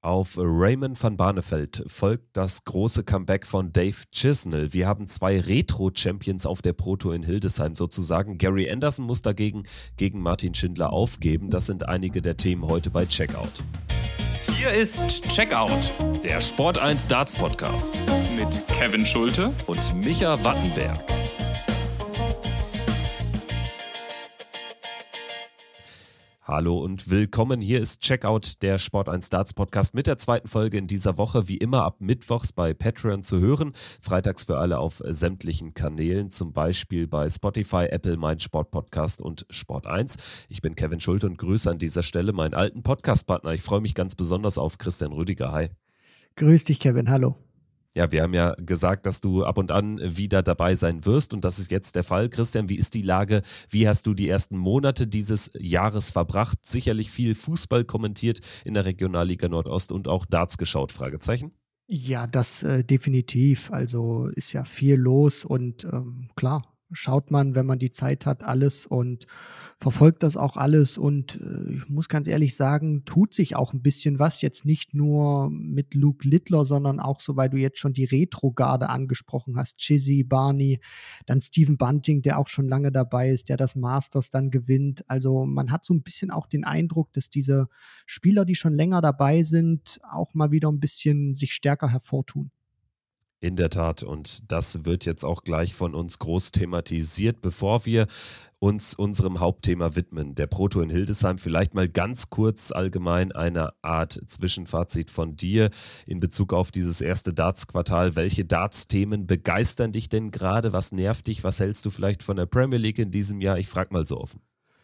Auf Raymond van Barneveld folgt das große Comeback von Dave Chisnell. Wir haben 2 Retro-Champions auf der Pro Tour in Hildesheim sozusagen. Gary Anderson muss dagegen gegen Martin Schindler aufgeben. Das sind einige der Themen heute bei Checkout. Hier ist Checkout, Der Sport 1 Darts Podcast mit Kevin Schulte und Micha Wattenberg. Hallo und willkommen. Hier ist Checkout, der Sport 1 Darts Podcast mit der zweiten Folge in dieser Woche. Wie immer ab Mittwochs bei Patreon zu hören. Freitags für alle auf sämtlichen Kanälen, zum Beispiel bei Spotify, Apple, mein Sportpodcast und Sport 1. Ich bin Kevin Schulte und grüße an dieser Stelle meinen alten Podcastpartner. Ich freue mich ganz besonders auf Christian Rüdiger. Hi. Grüß dich, Kevin. Hallo. Ja, wir haben ja gesagt, dass du ab und an wieder dabei sein wirst und das ist jetzt der Fall. Christian, wie ist die Lage? Wie hast du die ersten Monate dieses Jahres verbracht? Sicherlich viel Fußball kommentiert in der Regionalliga Nordost und auch Darts geschaut, Fragezeichen? Ja, das definitiv. Also ist ja viel los und klar, schaut man, wenn man die Zeit hat, alles und verfolgt das auch alles und ich muss ganz ehrlich sagen, tut sich auch ein bisschen was, jetzt nicht nur mit Luke Littler, sondern auch so, weil du jetzt schon die Retro-Garde angesprochen hast, Chizzy, Barney, dann Stephen Bunting, der auch schon lange dabei ist, der das Masters dann gewinnt. Also man hat so ein bisschen auch den Eindruck, dass diese Spieler, die schon länger dabei sind, auch mal wieder ein bisschen sich stärker hervortun. In der Tat, und das wird jetzt auch gleich von uns groß thematisiert. Bevor wir uns unserem Hauptthema widmen, der Pro Tour in Hildesheim, vielleicht mal ganz kurz allgemein eine Art Zwischenfazit von dir in Bezug auf dieses erste Darts-Quartal. Welche Darts-Themen begeistern dich denn gerade? Was nervt dich? Was hältst du vielleicht von der Premier League in diesem Jahr? Ich frage mal so offen.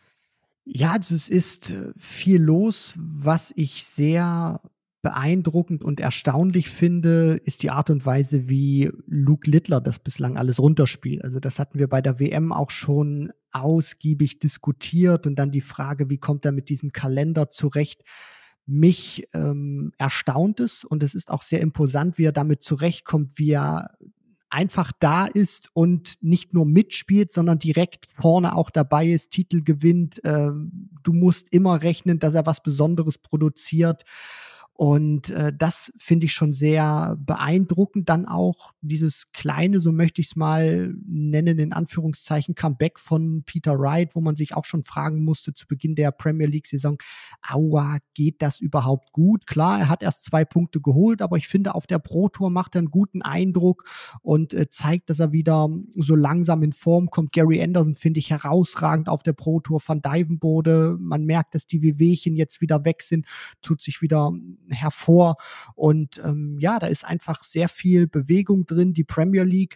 Ja, also es ist viel los, was ich sehr beeindruckend und erstaunlich finde, ist die Art und Weise, wie Luke Littler das bislang alles runterspielt. Also das hatten wir bei der WM auch schon ausgiebig diskutiert und dann die Frage, wie kommt er mit diesem Kalender zurecht? Mich erstaunt es und es ist auch sehr imposant, wie er damit zurechtkommt, wie er einfach da ist und nicht nur mitspielt, sondern direkt vorne auch dabei ist, Titel gewinnt. Du musst immer rechnen, dass er was Besonderes produziert. Und das finde ich schon sehr beeindruckend. Dann auch dieses kleine, so möchte ich es mal nennen, in Anführungszeichen, Comeback von Peter Wright, wo man sich auch schon fragen musste zu Beginn der Premier League-Saison, aua, geht das überhaupt gut? Klar, er hat erst 2 Punkte geholt, aber ich finde, auf der Pro Tour macht er einen guten Eindruck und zeigt, dass er wieder so langsam in Form kommt. Gary Anderson finde ich herausragend auf der Pro Tour, Van Dijvenbode. Man merkt, dass die Wehwehchen jetzt wieder weg sind, tut sich wieder hervor und ja, da ist einfach sehr viel Bewegung drin. Die Premier League,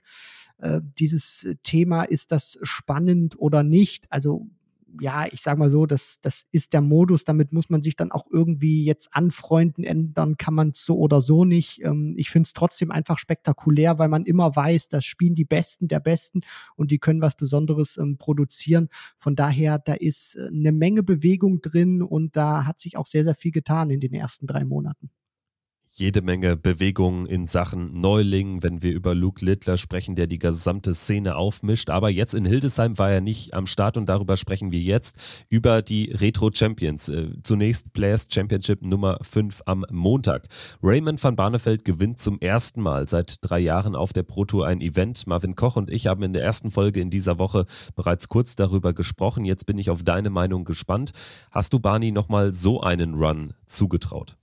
dieses Thema, ist das spannend oder nicht? Also ja, ich sage mal so, das ist der Modus, damit muss man sich dann auch irgendwie jetzt anfreunden, ändern kann man es so oder so nicht. Ich finde es trotzdem einfach spektakulär, weil man immer weiß, das spielen die Besten der Besten und die können was Besonderes produzieren. Von daher, da ist eine Menge Bewegung drin und da hat sich auch sehr, sehr viel getan in den ersten 3 Monaten. Jede Menge Bewegungen in Sachen Neuling, wenn wir über Luke Littler sprechen, der die gesamte Szene aufmischt. Aber jetzt in Hildesheim war er nicht am Start und darüber sprechen wir jetzt, über die Retro Champions. Zunächst Players Championship Nummer 5 am Montag. Raymond van Barneveld gewinnt zum ersten Mal seit 3 Jahren auf der Pro Tour ein Event. Marvin Koch und ich haben in der ersten Folge in dieser Woche bereits kurz darüber gesprochen. Jetzt bin ich auf deine Meinung gespannt. Hast du Barney nochmal so einen Run zugetraut?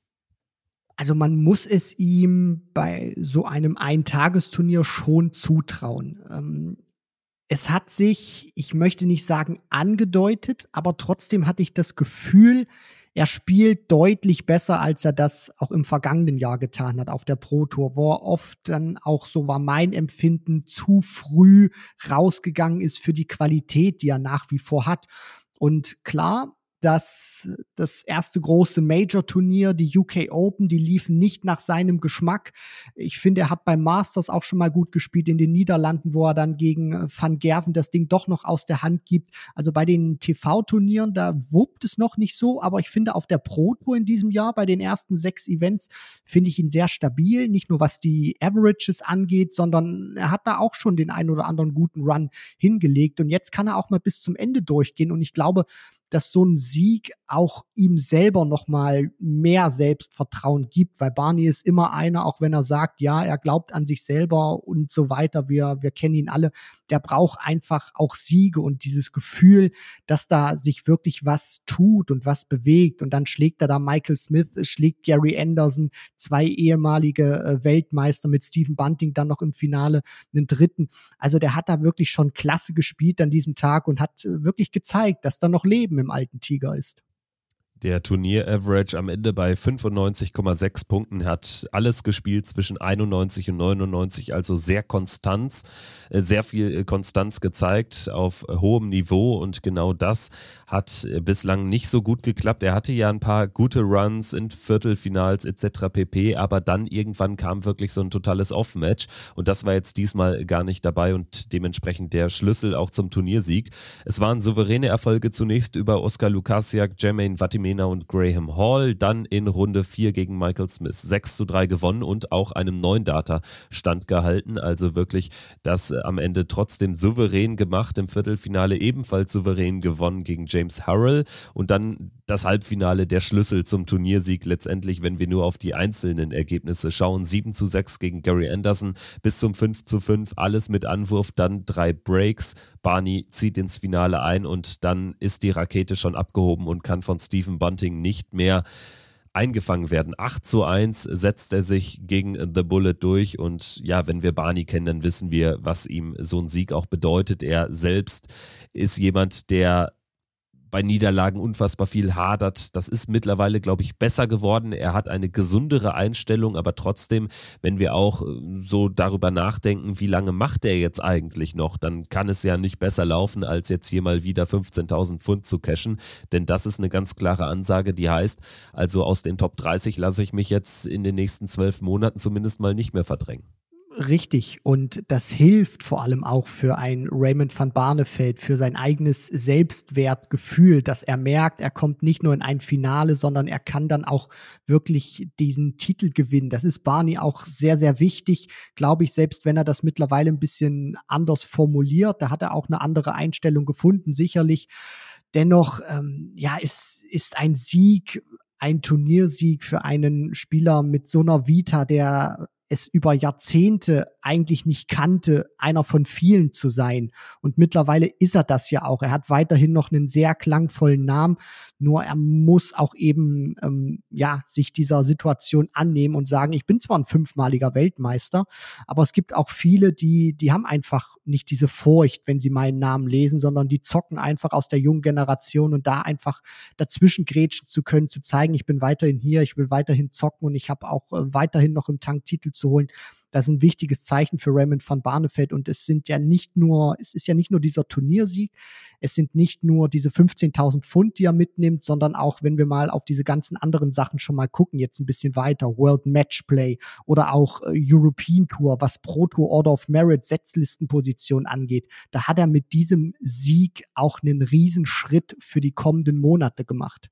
Also man muss es ihm bei so einem Eintagesturnier schon zutrauen. Es hat sich, ich möchte nicht sagen angedeutet, aber trotzdem hatte ich das Gefühl, er spielt deutlich besser, als er das auch im vergangenen Jahr getan hat auf der Pro Tour, wo er oft dann auch, so war mein Empfinden, zu früh rausgegangen ist für die Qualität, die er nach wie vor hat. Und klar, dass das erste große Major-Turnier, die UK Open, die liefen nicht nach seinem Geschmack. Ich finde, er hat beim Masters auch schon mal gut gespielt in den Niederlanden, wo er dann gegen Van Gerven das Ding doch noch aus der Hand gibt. Also bei den TV-Turnieren, da wuppt es noch nicht so, aber ich finde auf der Pro Tour in diesem Jahr, bei den ersten 6 Events, finde ich ihn sehr stabil. Nicht nur was die Averages angeht, sondern er hat da auch schon den einen oder anderen guten Run hingelegt. Und jetzt kann er auch mal bis zum Ende durchgehen. Und ich glaube, dass so ein Sieg auch ihm selber nochmal mehr Selbstvertrauen gibt, weil Barney ist immer einer, auch wenn er sagt, ja, er glaubt an sich selber und so weiter, wir kennen ihn alle, der braucht einfach auch Siege und dieses Gefühl, dass da sich wirklich was tut und was bewegt, und dann schlägt er da Michael Smith, schlägt Gary Anderson, 2 ehemalige Weltmeister mit Stephen Bunting dann noch im Finale, einen dritten. Also der hat da wirklich schon klasse gespielt an diesem Tag und hat wirklich gezeigt, dass da noch Leben im alten Tiger ist. Der Turnier-Average am Ende bei 95,6 Punkten, hat alles gespielt zwischen 91 und 99, also sehr viel Konstanz gezeigt auf hohem Niveau, und genau das hat bislang nicht so gut geklappt. Er hatte ja ein paar gute Runs in Viertelfinals etc. pp., aber dann irgendwann kam wirklich so ein totales Off-Match, und das war jetzt diesmal gar nicht dabei und dementsprechend der Schlüssel auch zum Turniersieg. Es waren souveräne Erfolge zunächst über Oskar Lukasiak, Jermaine Vatimena und Graham Hall, dann in Runde 4 gegen Michael Smith 6:3 gewonnen und auch einem neuen Data standgehalten, also wirklich das am Ende trotzdem souverän gemacht, im Viertelfinale ebenfalls souverän gewonnen gegen James Harrell, und dann das Halbfinale, der Schlüssel zum Turniersieg letztendlich, wenn wir nur auf die einzelnen Ergebnisse schauen, 7:6 gegen Gary Anderson, bis zum 5:5, alles mit Anwurf, dann 3 Breaks, Barney zieht ins Finale ein und dann ist die Rakete schon abgehoben und kann von Stephen Bunting nicht mehr eingefangen werden. 8:1 setzt er sich gegen The Bullet durch, und ja, wenn wir Barney kennen, dann wissen wir, was ihm so ein Sieg auch bedeutet. Er selbst ist jemand, der bei Niederlagen unfassbar viel hadert. Das ist mittlerweile, glaube ich, besser geworden. Er hat eine gesundere Einstellung, aber trotzdem, wenn wir auch so darüber nachdenken, wie lange macht er jetzt eigentlich noch, dann kann es ja nicht besser laufen, als jetzt hier mal wieder 15.000 Pfund zu cashen, denn das ist eine ganz klare Ansage, die heißt, also aus den Top 30 lasse ich mich jetzt in den nächsten 12 Monaten zumindest mal nicht mehr verdrängen. Richtig, und das hilft vor allem auch für ein Raymond van Barneveld, für sein eigenes Selbstwertgefühl, dass er merkt, er kommt nicht nur in ein Finale, sondern er kann dann auch wirklich diesen Titel gewinnen. Das ist Barney auch sehr, sehr wichtig, glaube ich, selbst wenn er das mittlerweile ein bisschen anders formuliert. Da hat er auch eine andere Einstellung gefunden, sicherlich. Dennoch, ist ein Sieg, ein Turniersieg für einen Spieler mit so einer Vita, der es über Jahrzehnte eigentlich nicht kannte, einer von vielen zu sein. Und mittlerweile ist er das ja auch. Er hat weiterhin noch einen sehr klangvollen Namen, nur er muss auch eben sich dieser Situation annehmen und sagen, ich bin zwar ein 5-maliger Weltmeister, aber es gibt auch viele, die haben einfach nicht diese Furcht, wenn sie meinen Namen lesen, sondern die zocken einfach aus der jungen Generation, und da einfach dazwischen grätschen zu können, zu zeigen, ich bin weiterhin hier, ich will weiterhin zocken und ich habe auch weiterhin noch im Tank Titel zu holen. Das ist ein wichtiges Zeichen für Raymond van Barneveld, und es ist ja nicht nur dieser Turniersieg, es sind nicht nur diese 15.000 Pfund, die er mitnimmt, sondern auch, wenn wir mal auf diese ganzen anderen Sachen schon mal gucken, jetzt ein bisschen weiter, World Matchplay oder auch European Tour, was Pro Tour Order of Merit, Setzlistenposition angeht, da hat er mit diesem Sieg auch einen Riesenschritt für die kommenden Monate gemacht.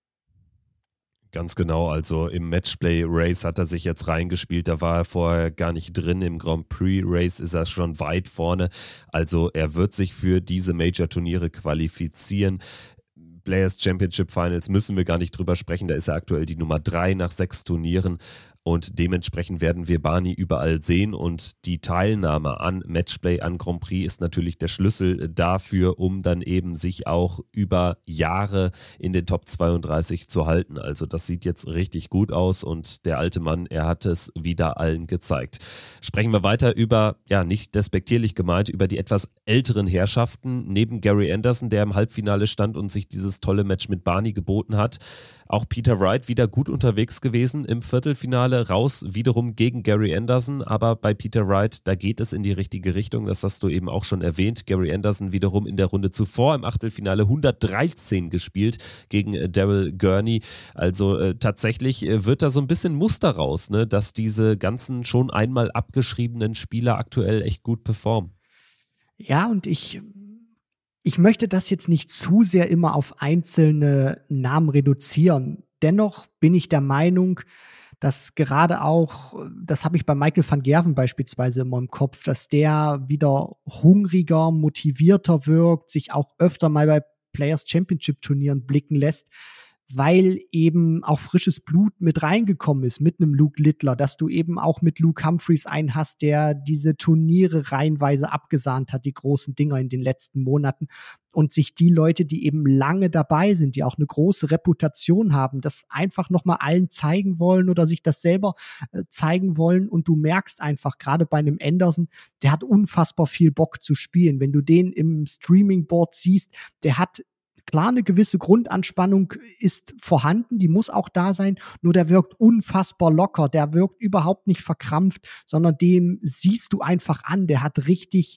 Ganz genau, also im Matchplay-Race hat er sich jetzt reingespielt, da war er vorher gar nicht drin, im Grand Prix-Race ist er schon weit vorne, also er wird sich für diese Major-Turniere qualifizieren. Players Championship Finals müssen wir gar nicht drüber sprechen, da ist er aktuell die Nummer 3 nach 6 Turnieren. Und dementsprechend werden wir Barney überall sehen, und die Teilnahme an Matchplay, an Grand Prix ist natürlich der Schlüssel dafür, um dann eben sich auch über Jahre in den Top 32 zu halten. Also das sieht jetzt richtig gut aus, und der alte Mann, er hat es wieder allen gezeigt. Sprechen wir weiter über, ja, nicht despektierlich gemeint, über die etwas älteren Herrschaften neben Gary Anderson, der im Halbfinale stand und sich dieses tolle Match mit Barney geboten hat. Auch Peter Wright wieder gut unterwegs gewesen im Viertelfinale, raus wiederum gegen Gary Anderson, aber bei Peter Wright, da geht es in die richtige Richtung, das hast du eben auch schon erwähnt. Gary Anderson wiederum in der Runde zuvor im Achtelfinale 113 gespielt gegen Daryl Gurney, also tatsächlich wird da so ein bisschen Muster raus, ne, dass diese ganzen schon einmal abgeschriebenen Spieler aktuell echt gut performen. Ja, und ich möchte das jetzt nicht zu sehr immer auf einzelne Namen reduzieren. Dennoch bin ich der Meinung, dass gerade auch, das habe ich bei Michael van Gerwen beispielsweise immer im Kopf, dass der wieder hungriger, motivierter wirkt, sich auch öfter mal bei Players Championship Turnieren blicken lässt, weil eben auch frisches Blut mit reingekommen ist mit einem Luke Littler, dass du eben auch mit Luke Humphries einen hast, der diese Turniere reihenweise abgesahnt hat, die großen Dinger in den letzten Monaten, und sich die Leute, die eben lange dabei sind, die auch eine große Reputation haben, das einfach nochmal allen zeigen wollen oder sich das selber zeigen wollen, und du merkst einfach, gerade bei einem Anderson, der hat unfassbar viel Bock zu spielen. Wenn du den im Streaming-Board siehst, der hat klar, eine gewisse Grundanspannung ist vorhanden, die muss auch da sein, nur der wirkt unfassbar locker, der wirkt überhaupt nicht verkrampft, sondern dem siehst du einfach an, der hat richtig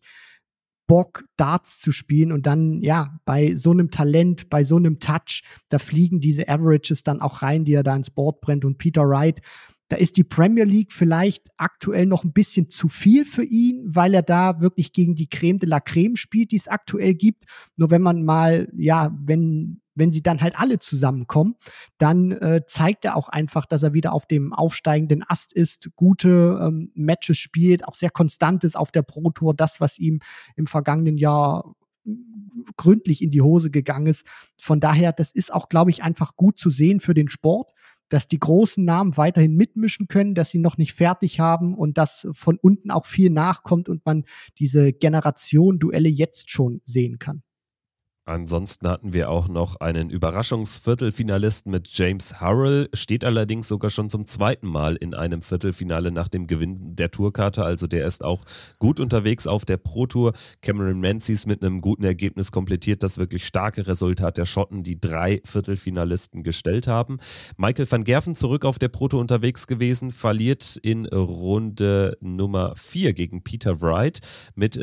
Bock, Darts zu spielen, und dann, ja, bei so einem Talent, bei so einem Touch, da fliegen diese Averages dann auch rein, die er da ins Board brennt. Und Peter Wright, da ist die Premier League vielleicht aktuell noch ein bisschen zu viel für ihn, weil er da wirklich gegen die Creme de la Creme spielt, die es aktuell gibt. Nur wenn man mal, ja, wenn sie dann halt alle zusammenkommen, dann zeigt er auch einfach, dass er wieder auf dem aufsteigenden Ast ist, gute Matches spielt, auch sehr konstant ist auf der Pro Tour, das, was ihm im vergangenen Jahr gründlich in die Hose gegangen ist. Von daher, das ist auch, glaube ich, einfach gut zu sehen für den Sport, dass die großen Namen weiterhin mitmischen können, dass sie noch nicht fertig haben und dass von unten auch viel nachkommt und man diese Generation-Duelle jetzt schon sehen kann. Ansonsten hatten wir auch noch einen Überraschungsviertelfinalisten mit James Harrell, steht allerdings sogar schon zum zweiten Mal in einem Viertelfinale nach dem Gewinn der Tourkarte, also der ist auch gut unterwegs auf der Pro Tour. Cameron Menzies mit einem guten Ergebnis komplettiert das wirklich starke Resultat der Schotten, die 3 Viertelfinalisten gestellt haben. Michael van Gerven zurück auf der Pro Tour unterwegs gewesen, verliert in Runde Nummer 4 gegen Peter Wright mit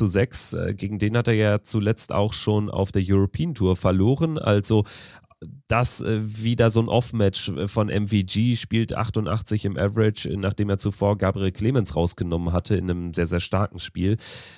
4:6. Gegen den hat er ja zuletzt auch schon auf der European Tour verloren, also das wieder so ein Off-Match von MVG, spielt 88 im Average, nachdem er zuvor Gabriel Clemens rausgenommen hatte in einem sehr, sehr starken Spiel.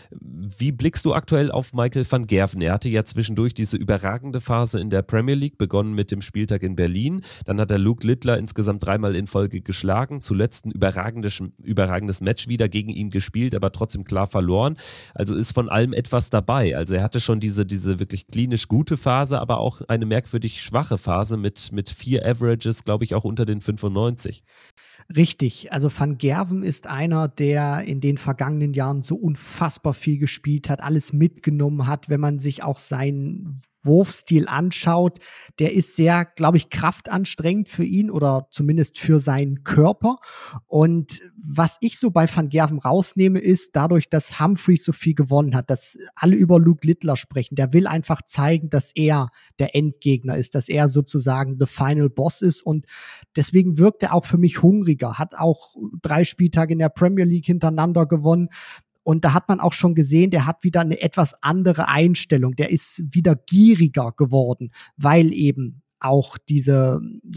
Wie blickst du aktuell auf Michael van Gerven? Er hatte ja zwischendurch diese überragende Phase in der Premier League, begonnen mit dem Spieltag in Berlin. Dann hat er Luke Littler insgesamt 3-mal in Folge geschlagen, zuletzt ein überragendes Match wieder gegen ihn gespielt, aber trotzdem klar verloren. Also ist von allem etwas dabei. Also er hatte schon diese wirklich klinisch gute Phase, aber auch eine merkwürdig schwache Phase mit 4 Averages, glaube ich, auch unter den 95. Richtig, also Van Gerven ist einer, der in den vergangenen Jahren so unfassbar viel gespielt hat, alles mitgenommen hat. Wenn man sich auch seinen Wurfstil anschaut, der ist sehr, glaube ich, kraftanstrengend für ihn oder zumindest für seinen Körper. Und was ich so bei Van Gerven rausnehme, ist dadurch, dass Humphries so viel gewonnen hat, dass alle über Luke Littler sprechen. Der will einfach zeigen, dass er der Endgegner ist, dass er sozusagen the final boss ist, und deswegen wirkt er auch für mich hungriger, hat auch 3 Spieltage in der Premier League hintereinander gewonnen. Und da hat man auch schon gesehen, der hat wieder eine etwas andere Einstellung. Der ist wieder gieriger geworden, weil eben auch diese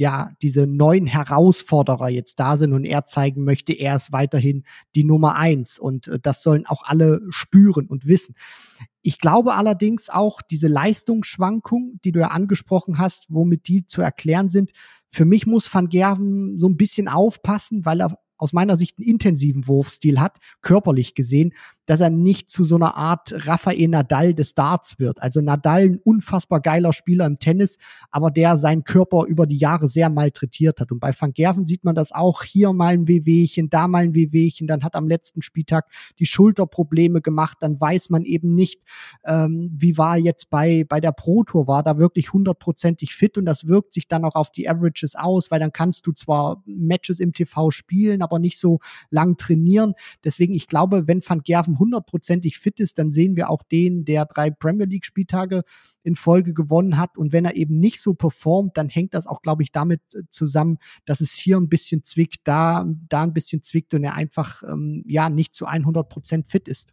neuen Herausforderer jetzt da sind und er zeigen möchte, er ist weiterhin die Nummer 1. Und das sollen auch alle spüren und wissen. Ich glaube allerdings auch, diese Leistungsschwankungen, die du ja angesprochen hast, womit die zu erklären sind, für mich muss Van Gerven so ein bisschen aufpassen, weil er aus meiner Sicht einen intensiven Wurfstil hat, körperlich gesehen, dass er nicht zu so einer Art Rafael Nadal des Darts wird. Also Nadal, ein unfassbar geiler Spieler im Tennis, aber der seinen Körper über die Jahre sehr malträtiert hat. Und bei Van Gerven sieht man das auch, hier mal ein Wehwehchen, da mal ein Wehwehchen, dann hat am letzten Spieltag die Schulterprobleme gemacht, dann weiß man eben nicht, wie war jetzt bei der Pro Tour, war da wirklich 100%ig fit, und das wirkt sich dann auch auf die Averages aus, weil dann kannst du zwar Matches im TV spielen, aber nicht so lang trainieren. Deswegen, ich glaube, wenn Van Gerven 100%ig fit ist, dann sehen wir auch den, der 3 Premier League Spieltage in Folge gewonnen hat. Und wenn er eben nicht so performt, dann hängt das auch, glaube ich, damit zusammen, dass es hier ein bisschen zwickt, da ein bisschen zwickt und er einfach nicht zu 100% fit ist.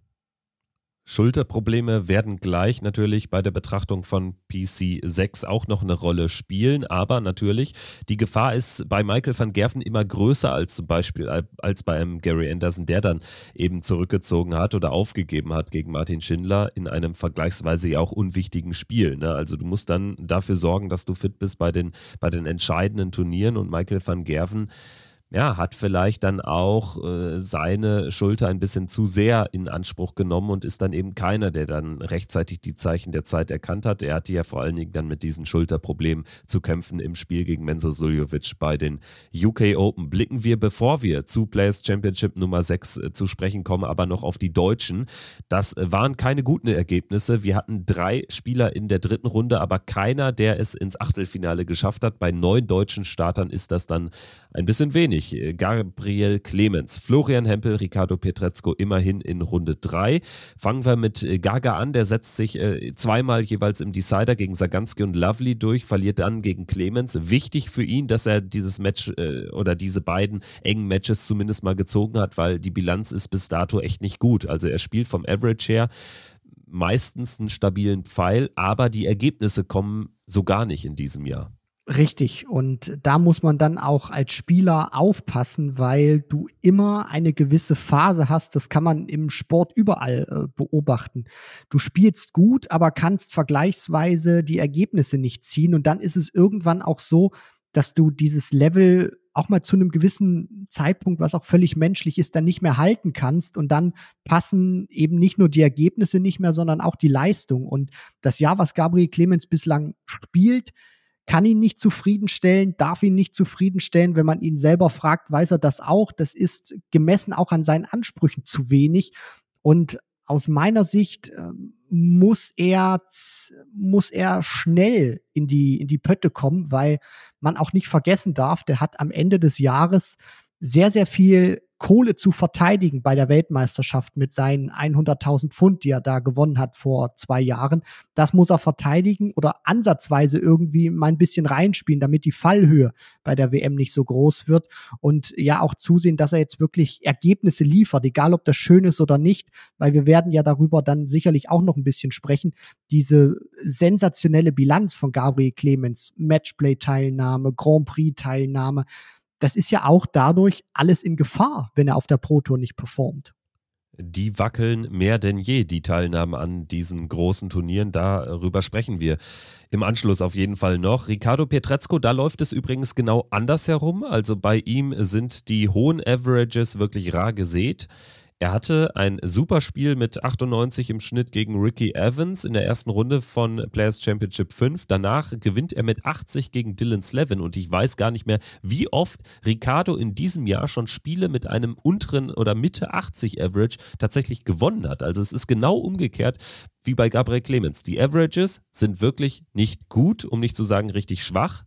Schulterprobleme werden gleich natürlich bei der Betrachtung von PC6 auch noch eine Rolle spielen, aber natürlich, die Gefahr ist bei Michael van Gerven immer größer als zum Beispiel als bei einem Gary Anderson, der dann eben zurückgezogen hat oder aufgegeben hat gegen Martin Schindler in einem vergleichsweise ja auch unwichtigen Spiel. Ne? Also du musst dann dafür sorgen, dass du fit bist bei den entscheidenden Turnieren, und Michael van Gerven ja, hat vielleicht dann auch seine Schulter ein bisschen zu sehr in Anspruch genommen und ist dann eben keiner, der dann rechtzeitig die Zeichen der Zeit erkannt hat. Er hatte ja vor allen Dingen dann mit diesen Schulterproblemen zu kämpfen im Spiel gegen Menzo Suljovic bei den UK Open. Blicken wir, bevor wir zu Players Championship Nummer 6 zu sprechen kommen, aber noch auf die Deutschen. Das waren keine guten Ergebnisse. Wir hatten 3 Spieler in der dritten Runde, aber keiner, der es ins Achtelfinale geschafft hat. Bei 9 deutschen Startern ist das dann ein bisschen wenig. Gabriel Clemens, Florian Hempel, Ricardo Pietrezco immerhin in Runde 3. Fangen wir mit Gaga an, der setzt sich zweimal jeweils im Decider gegen Saganski und Lovely durch, verliert dann gegen Clemens. Wichtig für ihn, dass er dieses Match oder diese beiden engen Matches zumindest mal gezogen hat, weil die Bilanz ist bis dato echt nicht gut. Also er spielt vom Average her meistens einen stabilen Pfeil, aber die Ergebnisse kommen so gar nicht in diesem Jahr. Richtig, und da muss man dann auch als Spieler aufpassen, weil du immer eine gewisse Phase hast, das kann man im Sport überall beobachten. Du spielst gut, aber kannst vergleichsweise die Ergebnisse nicht ziehen und dann ist es irgendwann auch so, dass du dieses Level auch mal zu einem gewissen Zeitpunkt, was auch völlig menschlich ist, dann nicht mehr halten kannst und dann passen eben nicht nur die Ergebnisse nicht mehr, sondern auch die Leistung. Und das Jahr, was Gabriel Clemens bislang spielt, kann ihn nicht zufriedenstellen, darf ihn nicht zufriedenstellen. Wenn man ihn selber fragt, weiß er das auch. Das ist gemessen auch an seinen Ansprüchen zu wenig. Und aus meiner Sicht muss er schnell in die Pötte kommen, weil man auch nicht vergessen darf, der hat am Ende des Jahres sehr, sehr viel Kohle zu verteidigen bei der Weltmeisterschaft mit seinen 100.000 Pfund, die er da gewonnen hat vor 2 Jahren. Das muss er verteidigen oder ansatzweise irgendwie mal ein bisschen reinspielen, damit die Fallhöhe bei der WM nicht so groß wird und ja auch zusehen, dass er jetzt wirklich Ergebnisse liefert, egal ob das schön ist oder nicht, weil wir werden ja darüber dann sicherlich auch noch ein bisschen sprechen. Diese sensationelle Bilanz von Gabriel Clemens, Matchplay-Teilnahme, Grand Prix-Teilnahme, das ist ja auch dadurch alles in Gefahr, wenn er auf der Pro Tour nicht performt. Die wackeln mehr denn je, die Teilnahmen an diesen großen Turnieren. Darüber sprechen wir im Anschluss auf jeden Fall noch. Ricardo Pietrezco, da läuft es übrigens genau andersherum. Also bei ihm sind die hohen Averages wirklich rar gesät. Er hatte ein super Spiel mit 98 im Schnitt gegen Ricky Evans in der ersten Runde von Players Championship 5. Danach gewinnt er mit 80 gegen Dylan Slevin und ich weiß gar nicht mehr, wie oft Ricardo in diesem Jahr schon Spiele mit einem unteren oder Mitte 80 Average tatsächlich gewonnen hat. Also es ist genau umgekehrt wie bei Gabriel Clemens. Die Averages sind wirklich nicht gut, um nicht zu sagen richtig schwach.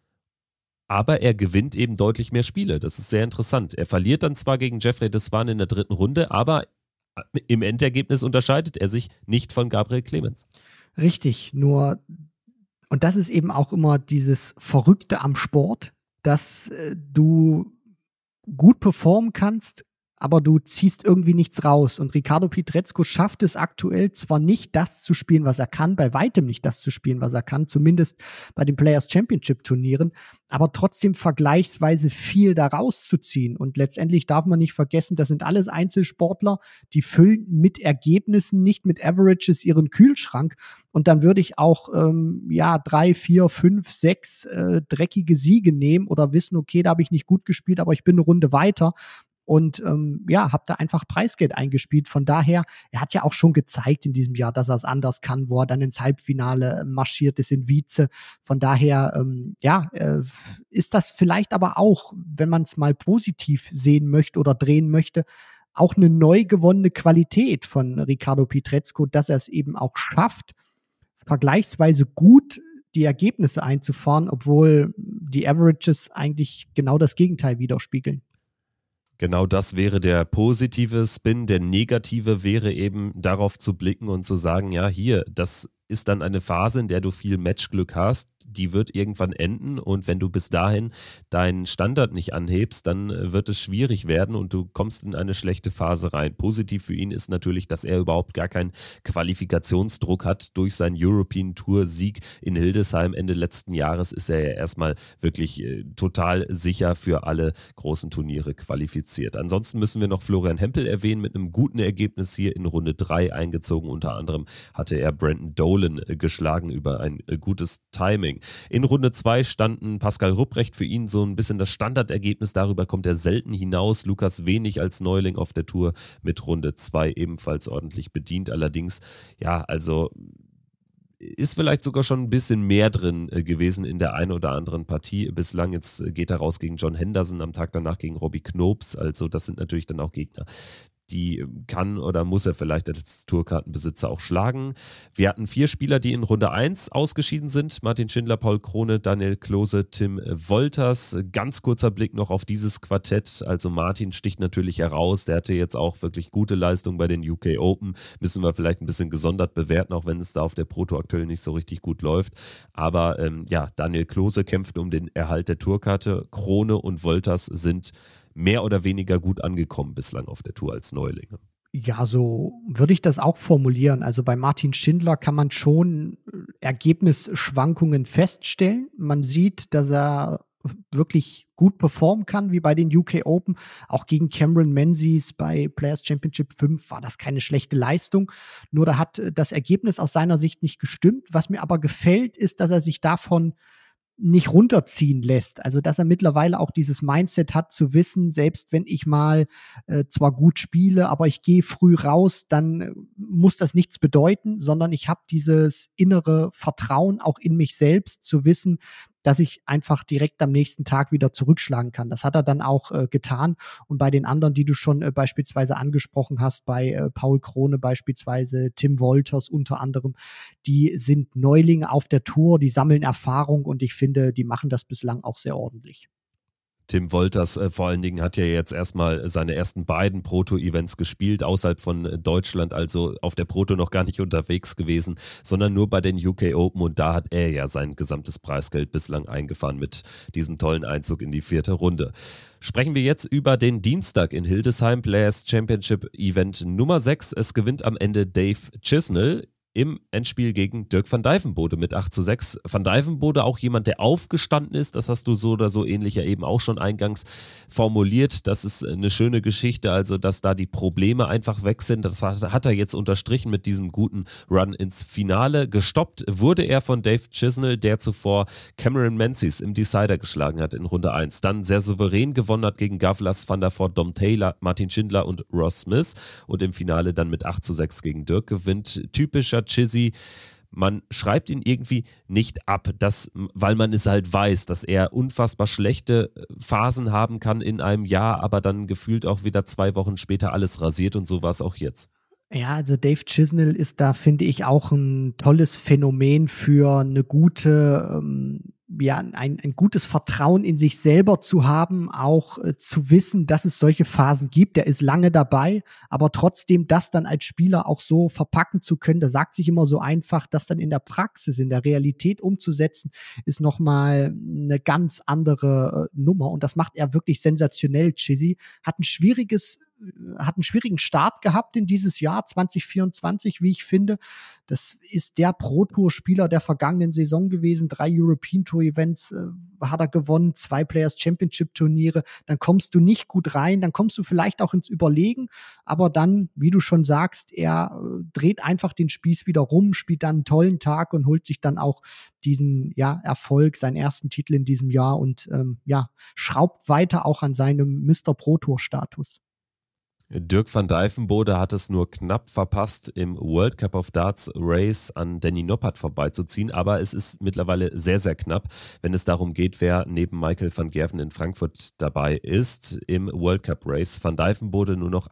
Aber er gewinnt eben deutlich mehr Spiele. Das ist sehr interessant. Er verliert dann zwar gegen Jeffrey Desvan in der dritten Runde, aber im Endergebnis unterscheidet er sich nicht von Gabriel Clemens. Richtig, nur, und das ist eben auch immer dieses Verrückte am Sport, dass du gut performen kannst, aber du ziehst irgendwie nichts raus. Und Ricardo Pietrezco schafft es aktuell zwar nicht, das zu spielen, was er kann, bei weitem nicht das zu spielen, was er kann, zumindest bei den Players Championship Turnieren, aber trotzdem vergleichsweise viel da rauszuziehen. Und letztendlich darf man nicht vergessen, das sind alles Einzelsportler, die füllen mit Ergebnissen, nicht mit Averages ihren Kühlschrank. Und dann würde ich auch 3, 4, 5, 6 dreckige Siege nehmen oder wissen, okay, da habe ich nicht gut gespielt, aber ich bin eine Runde weiter. Und habe da einfach Preisgeld eingespielt. Von daher, er hat ja auch schon gezeigt in diesem Jahr, dass er es anders kann, wo er dann ins Halbfinale marschiert ist in Wietze. Von daher, ist das vielleicht aber auch, wenn man es mal positiv sehen möchte oder drehen möchte, auch eine neu gewonnene Qualität von Ricardo Pietrezco, dass er es eben auch schafft, vergleichsweise gut die Ergebnisse einzufahren, obwohl die Averages eigentlich genau das Gegenteil widerspiegeln. Genau das wäre der positive Spin. Der negative wäre eben darauf zu blicken und zu sagen, ja, hier, das ist dann eine Phase, in der du viel Matchglück hast, die wird irgendwann enden und wenn du bis dahin deinen Standard nicht anhebst, dann wird es schwierig werden und du kommst in eine schlechte Phase rein. Positiv für ihn ist natürlich, dass er überhaupt gar keinen Qualifikationsdruck hat. Durch seinen European Tour Sieg in Hildesheim Ende letzten Jahres ist er ja erstmal wirklich total sicher für alle großen Turniere qualifiziert. Ansonsten müssen wir noch Florian Hempel erwähnen, mit einem guten Ergebnis hier in Runde 3 eingezogen. Unter anderem hatte er Brandon Dolan Dolan geschlagen über ein gutes Timing. In Runde 2 standen Pascal Rupprecht, für ihn so ein bisschen das Standardergebnis, darüber kommt er selten hinaus. Lukas Wenig als Neuling auf der Tour mit Runde 2 ebenfalls ordentlich bedient. Allerdings, ja, also ist vielleicht sogar schon ein bisschen mehr drin gewesen in der einen oder anderen Partie bislang. Jetzt geht er raus gegen John Henderson, am Tag danach gegen Robbie Knobs. Also das sind natürlich dann auch Gegner, die kann oder muss er vielleicht als Tourkartenbesitzer auch schlagen. Wir hatten 4 Spieler, die in Runde 1 ausgeschieden sind. Martin Schindler, Paul Krone, Daniel Klose, Tim Wolters. Ganz kurzer Blick noch auf dieses Quartett. Also Martin sticht natürlich heraus. Der hatte jetzt auch wirklich gute Leistung bei den UK Open. Müssen wir vielleicht ein bisschen gesondert bewerten, auch wenn es da auf der Pro Tour aktuell nicht so richtig gut läuft. Aber Daniel Klose kämpft um den Erhalt der Tourkarte. Krone und Wolters sind mehr oder weniger gut angekommen bislang auf der Tour als Neulinge. Ja, so würde ich das auch formulieren. Also bei Martin Schindler kann man schon Ergebnisschwankungen feststellen. Man sieht, dass er wirklich gut performen kann, wie bei den UK Open. Auch gegen Cameron Menzies bei Players Championship 5 war das keine schlechte Leistung. Nur da hat das Ergebnis aus seiner Sicht nicht gestimmt. Was mir aber gefällt, ist, dass er sich davon nicht runterziehen lässt. Also, dass er mittlerweile auch dieses Mindset hat, zu wissen, selbst wenn ich mal zwar gut spiele, aber ich gehe früh raus, dann muss das nichts bedeuten, sondern ich habe dieses innere Vertrauen auch in mich selbst, zu wissen, dass ich einfach direkt am nächsten Tag wieder zurückschlagen kann. Das hat er dann auch getan. Und bei den anderen, die du schon beispielsweise angesprochen hast, bei Paul Krone beispielsweise, Tim Wolters unter anderem, die sind Neulinge auf der Tour, die sammeln Erfahrung und ich finde, die machen das bislang auch sehr ordentlich. Tim Wolters vor allen Dingen hat ja jetzt erstmal seine ersten beiden Proto-Events gespielt, außerhalb von Deutschland, also auf der Proto noch gar nicht unterwegs gewesen, sondern nur bei den UK Open und da hat er ja sein gesamtes Preisgeld bislang eingefahren mit diesem tollen Einzug in die 4. Runde. Sprechen wir jetzt über den Dienstag in Hildesheim, Players Championship Event Nummer 6. Es gewinnt am Ende Dave Chisnell im Endspiel gegen Dirk van Dijvenbode mit 8:6. Van Dijvenbode auch jemand, der aufgestanden ist, das hast du so oder so ähnlich ja eben auch schon eingangs formuliert. Das ist eine schöne Geschichte, also dass da die Probleme einfach weg sind. Das hat er jetzt unterstrichen mit diesem guten Run ins Finale. Gestoppt wurde er von Dave Chisnell, der zuvor Cameron Menzies im Decider geschlagen hat in Runde 1. Dann sehr souverän gewonnen hat gegen Gavlas, Van der Voort, Dom Taylor, Martin Schindler und Ross Smith und im Finale dann mit 8:6 gegen Dirk gewinnt. Typischer Chizzy, man schreibt ihn irgendwie nicht ab, weil man es halt weiß, dass er unfassbar schlechte Phasen haben kann in einem Jahr, aber dann gefühlt auch wieder 2 Wochen später alles rasiert und so war es auch jetzt. Ja, also Dave Chisnell ist da, finde ich, auch ein tolles Phänomen für eine gute, ein gutes Vertrauen in sich selber zu haben, auch zu wissen, dass es solche Phasen gibt. Der ist lange dabei, aber trotzdem das dann als Spieler auch so verpacken zu können, das sagt sich immer so einfach, das dann in der Praxis, in der Realität umzusetzen, ist nochmal eine ganz andere Nummer und das macht er wirklich sensationell. Chizzy hat einen schwierigen Start gehabt in dieses Jahr 2024, wie ich finde. Das ist der Pro-Tour-Spieler der vergangenen Saison gewesen. 3 European Tour Events hat er gewonnen, 2 Players Championship Turniere. Dann kommst du nicht gut rein, dann kommst du vielleicht auch ins Überlegen. Aber dann, wie du schon sagst, er dreht einfach den Spieß wieder rum, spielt dann einen tollen Tag und holt sich dann auch diesen Erfolg, seinen ersten Titel in diesem Jahr und schraubt weiter auch an seinem Mr. Pro-Tour-Status. Dirk van Dijvenbode hat es nur knapp verpasst, im World Cup of Darts Race an Danny Noppert vorbeizuziehen, aber es ist mittlerweile sehr, sehr knapp, wenn es darum geht, wer neben Michael van Gerven in Frankfurt dabei ist im World Cup Race. Van Dijvenbode nur noch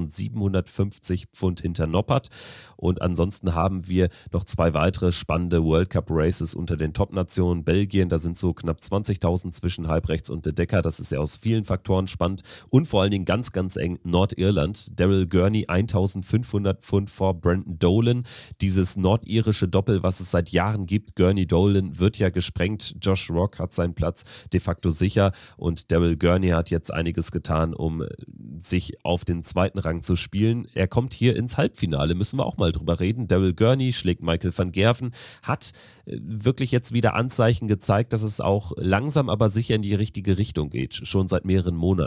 1.750 Pfund hinter Noppert und ansonsten haben wir noch 2 weitere spannende World Cup Races unter den Top-Nationen. Belgien, da sind so knapp 20.000 zwischen Halbrechts und De Decker, das ist ja aus vielen Faktoren spannend und vor allen Dingen ganz, ganz eng Nordirland. Daryl Gurney 1.500 Pfund vor Brendan Dolan. Dieses nordirische Doppel, was es seit Jahren gibt, Gurney-Dolan, wird ja gesprengt. Josh Rock hat seinen Platz de facto sicher und Daryl Gurney hat jetzt einiges getan, um sich auf den 2. Rang zu spielen. Er kommt hier ins Halbfinale, müssen wir auch mal drüber reden. Daryl Gurney schlägt Michael van Gerven, hat wirklich jetzt wieder Anzeichen gezeigt, dass es auch langsam aber sicher in die richtige Richtung geht, schon seit mehreren Monaten.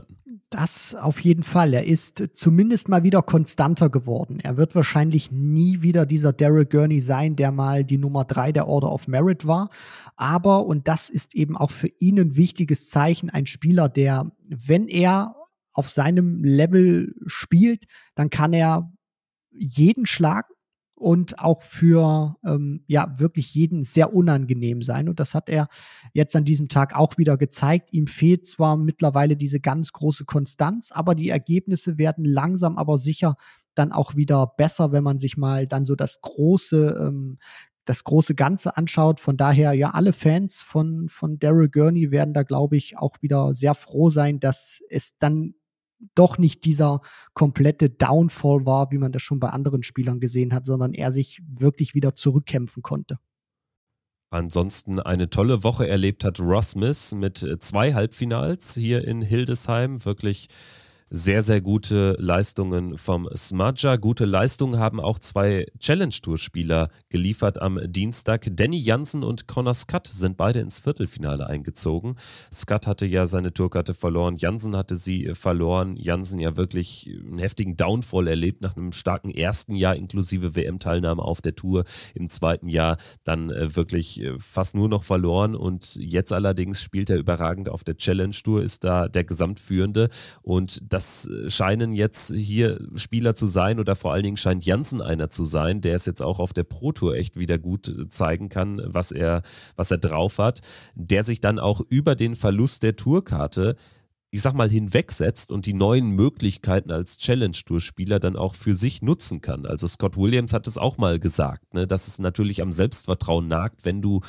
Das auf jeden Fall. Er ist zumindest mal wieder konstanter geworden. Er wird wahrscheinlich nie wieder dieser Daryl Gurney sein, der mal die Nummer 3 der Order of Merit war. Aber, und das ist eben auch für ihn ein wichtiges Zeichen, ein Spieler, der, wenn er auf seinem Level spielt, dann kann er jeden schlagen und auch für wirklich jeden sehr unangenehm sein. Und das hat er jetzt an diesem Tag auch wieder gezeigt. Ihm fehlt zwar mittlerweile diese ganz große Konstanz, aber die Ergebnisse werden langsam aber sicher dann auch wieder besser, wenn man sich mal dann so das große Ganze anschaut. Von daher, ja, alle Fans von Daryl Gurney werden da, glaube ich, auch wieder sehr froh sein, dass es dann doch nicht dieser komplette Downfall war, wie man das schon bei anderen Spielern gesehen hat, sondern er sich wirklich wieder zurückkämpfen konnte. Ansonsten eine tolle Woche erlebt hat Ross Smith mit 2 Halbfinals hier in Hildesheim. Wirklich sehr, sehr gute Leistungen vom Smudger. Gute Leistungen haben auch 2 Challenge-Tour-Spieler geliefert am Dienstag. Danny Jansen und Connor Scott sind beide ins Viertelfinale eingezogen. Scott hatte ja seine Tourkarte verloren, Jansen hatte sie verloren. Jansen ja wirklich einen heftigen Downfall erlebt nach einem starken ersten Jahr inklusive WM-Teilnahme auf der Tour. Im zweiten Jahr dann wirklich fast nur noch verloren und jetzt allerdings spielt er überragend auf der Challenge-Tour, ist da der Gesamtführende und das scheinen jetzt hier Spieler zu sein oder vor allen Dingen scheint Jansen einer zu sein, der es jetzt auch auf der Pro Tour echt wieder gut zeigen kann, was er drauf hat, der sich dann auch über den Verlust der Tourkarte, ich sag mal, hinwegsetzt und die neuen Möglichkeiten als Challenge-Tour-Spieler dann auch für sich nutzen kann. Also Scott Williams hat es auch mal gesagt, ne, dass es natürlich am Selbstvertrauen nagt, wenn du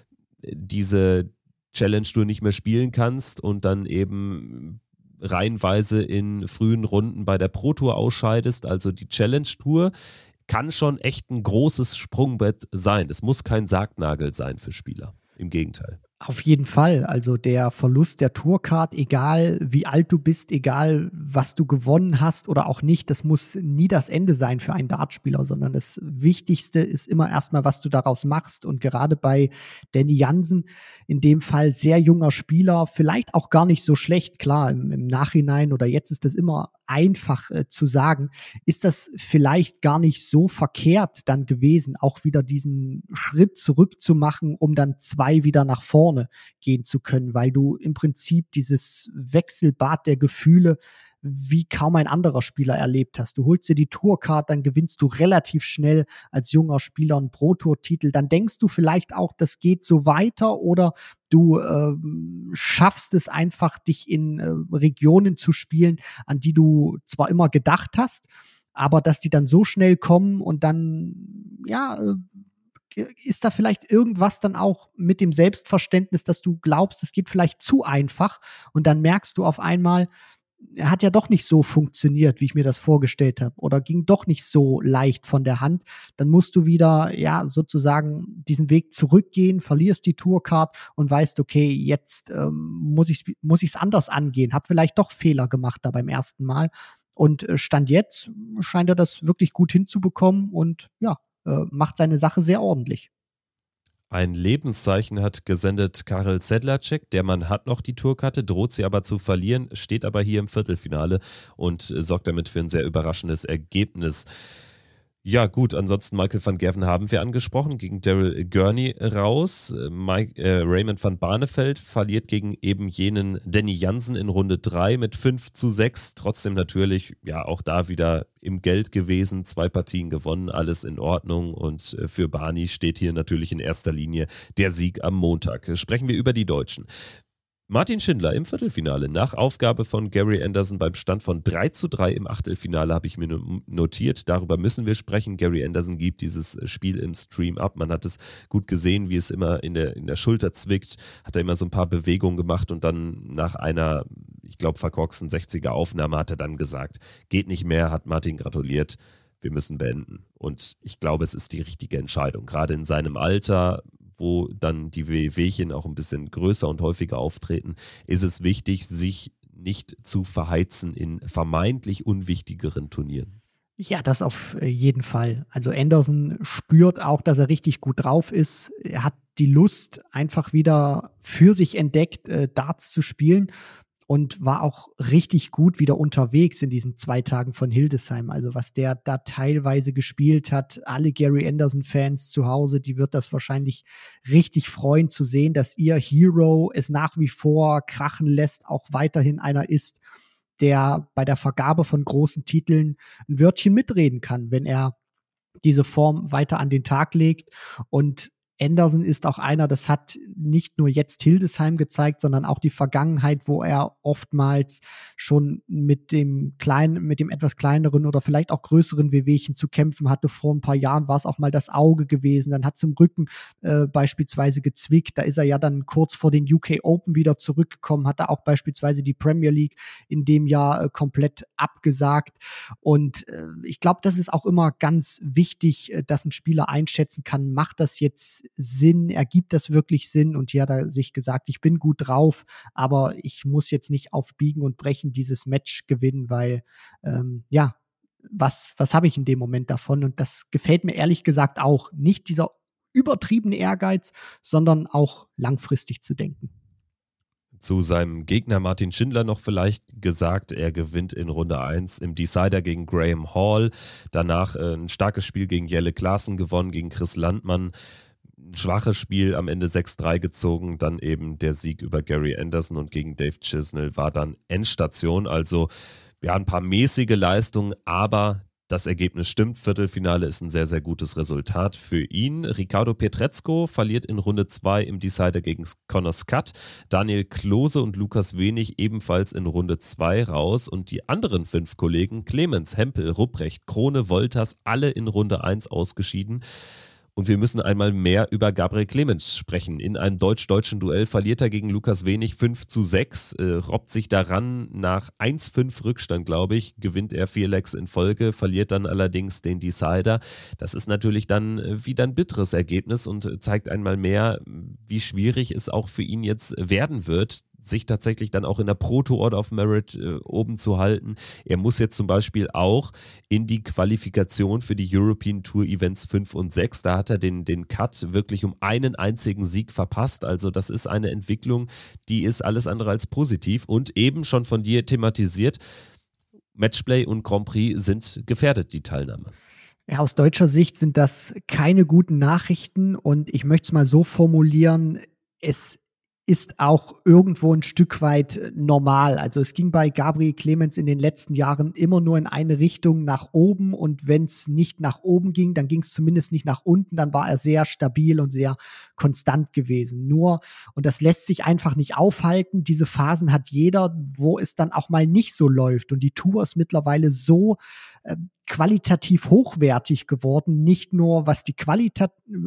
diese Challenge-Tour nicht mehr spielen kannst und dann eben reihenweise in frühen Runden bei der Pro Tour ausscheidest. Also die Challenge Tour kann schon echt ein großes Sprungbrett sein. Es muss kein Sargnagel sein für Spieler. Im Gegenteil. Auf jeden Fall. Also der Verlust der Tourcard, egal wie alt du bist, egal was du gewonnen hast oder auch nicht, das muss nie das Ende sein für einen Dartspieler, sondern das Wichtigste ist immer erstmal, was du daraus machst. Und gerade bei Danny Jansen, in dem Fall sehr junger Spieler, vielleicht auch gar nicht so schlecht, klar, im Nachhinein oder jetzt ist das immer einfach zu sagen, ist das vielleicht gar nicht so verkehrt dann gewesen, auch wieder diesen Schritt zurück zu machen, um dann 2 wieder nach vorne gehen zu können, weil du im Prinzip dieses Wechselbad der Gefühle wie kaum ein anderer Spieler erlebt hast. Du holst dir die Tourcard, dann gewinnst du relativ schnell als junger Spieler einen Pro-Tour-Titel. Dann denkst du vielleicht auch, das geht so weiter oder du schaffst es einfach, dich in Regionen zu spielen, an die du zwar immer gedacht hast, aber dass die dann so schnell kommen und dann, ist da vielleicht irgendwas dann auch mit dem Selbstverständnis, dass du glaubst, es geht vielleicht zu einfach und dann merkst du auf einmal, er hat ja doch nicht so funktioniert, wie ich mir das vorgestellt habe oder ging doch nicht so leicht von der Hand, dann musst du wieder, sozusagen diesen Weg zurückgehen, verlierst die Tourcard und weißt, okay, jetzt muss ich's anders angehen, habe vielleicht doch Fehler gemacht da beim ersten Mal und Stand jetzt scheint er das wirklich gut hinzubekommen und macht seine Sache sehr ordentlich. Ein Lebenszeichen hat gesendet Karel Sedlacek. Der Mann hat noch die Tourkarte, droht sie aber zu verlieren, steht aber hier im Viertelfinale und sorgt damit für ein sehr überraschendes Ergebnis. Ja gut, ansonsten Michael van Gerven haben wir angesprochen, gegen Daryl Gurney raus. Raymond van Barneveld verliert gegen eben jenen Danny Jansen in Runde 3 mit 5:6. Trotzdem natürlich, auch da wieder im Geld gewesen, 2 Partien gewonnen, alles in Ordnung und für Barney steht hier natürlich in erster Linie der Sieg am Montag. Sprechen wir über die Deutschen. Martin Schindler im Viertelfinale nach Aufgabe von Gary Anderson beim Stand von 3:3 im Achtelfinale habe ich mir notiert. Darüber müssen wir sprechen. Gary Anderson gibt dieses Spiel im Stream ab. Man hat es gut gesehen, wie es immer in der Schulter zwickt. Hat er immer so ein paar Bewegungen gemacht und dann nach einer, ich glaube, verkorksten 60er Aufnahme hat er dann gesagt, geht nicht mehr, hat Martin gratuliert. Wir müssen beenden. Und ich glaube, es ist die richtige Entscheidung. Gerade in seinem Alter, wo dann die Wehwehchen auch ein bisschen größer und häufiger auftreten, ist es wichtig, sich nicht zu verheizen in vermeintlich unwichtigeren Turnieren. Ja, das auf jeden Fall. Also Anderson spürt auch, dass er richtig gut drauf ist. Er hat die Lust einfach wieder für sich entdeckt, Darts zu spielen. und war auch richtig gut wieder unterwegs in diesen 2 Tagen von Hildesheim. Also was der da teilweise gespielt hat, alle Gary Anderson-Fans zu Hause, die wird das wahrscheinlich richtig freuen zu sehen, dass ihr Hero es nach wie vor krachen lässt, auch weiterhin einer ist, der bei der Vergabe von großen Titeln ein Wörtchen mitreden kann, wenn er diese Form weiter an den Tag legt. Und Anderson ist auch einer, das hat nicht nur jetzt Hildesheim gezeigt, sondern auch die Vergangenheit, wo er oftmals schon mit dem etwas kleineren oder vielleicht auch größeren Wehwehchen zu kämpfen hatte. Vor ein paar Jahren war es auch mal das Auge gewesen, dann hat es im Rücken beispielsweise gezwickt. Da ist er ja dann kurz vor den UK Open wieder zurückgekommen, hat er auch beispielsweise die Premier League in dem Jahr komplett abgesagt. Und ich glaube, das ist auch immer ganz wichtig, dass ein Spieler einschätzen kann, macht das jetzt Sinn, ergibt das wirklich Sinn? Und hier hat er sich gesagt, ich bin gut drauf, aber ich muss jetzt nicht auf Biegen und Brechen dieses Match gewinnen, weil was habe ich in dem Moment davon? Und das gefällt mir ehrlich gesagt auch. Nicht dieser übertriebene Ehrgeiz, sondern auch langfristig zu denken. Zu seinem Gegner Martin Schindler noch vielleicht gesagt, er gewinnt in Runde 1 im Decider gegen Graham Hall. Danach ein starkes Spiel gegen Jelle Klaassen gewonnen, gegen Chris Landmann. Ein schwaches Spiel, am Ende 6-3 gezogen, dann eben der Sieg über Gary Anderson und gegen Dave Chisnell war dann Endstation. Also ja, ein paar mäßige Leistungen, aber das Ergebnis stimmt. Viertelfinale ist ein sehr, sehr gutes Resultat für ihn. Ricardo Pietrezco verliert in Runde 2 im Decider gegen Connor Scott. Daniel Klose und Lukas Wenig ebenfalls in Runde 2 raus. Und die anderen 5 Kollegen, Clemens, Hempel, Rupprecht, Krone, Wolters, alle in Runde 1 ausgeschieden. Und wir müssen einmal mehr über Gabriel Clemens sprechen. In einem deutsch-deutschen Duell verliert er gegen Lukas Wenig 5-6, robbt sich daran nach 1-5 Rückstand, glaube ich, gewinnt er 4 Legs in Folge, verliert dann allerdings den Decider. Das ist natürlich dann wieder ein bitteres Ergebnis und zeigt einmal mehr, wie schwierig es auch für ihn jetzt werden wird, sich tatsächlich dann auch in der Proto-Order of Merit oben zu halten. Er muss jetzt zum Beispiel auch in die Qualifikation für die European Tour Events 5 und 6. Da hat er den Cut wirklich um einen einzigen Sieg verpasst. Also das ist eine Entwicklung, die ist alles andere als positiv und eben schon von dir thematisiert. Matchplay und Grand Prix sind gefährdet, die Teilnahme. Ja, aus deutscher Sicht sind das keine guten Nachrichten und ich möchte es mal so formulieren, es ist auch irgendwo ein Stück weit normal. Also es ging bei Gabriel Clemens in den letzten Jahren immer nur in eine Richtung nach oben und wenn es nicht nach oben ging, dann ging es zumindest nicht nach unten, dann war er sehr stabil und sehr konstant gewesen. Nur, und das lässt sich einfach nicht aufhalten, diese Phasen hat jeder, wo es dann auch mal nicht so läuft und die Tour ist mittlerweile so qualitativ hochwertig geworden, nicht nur was die Qualität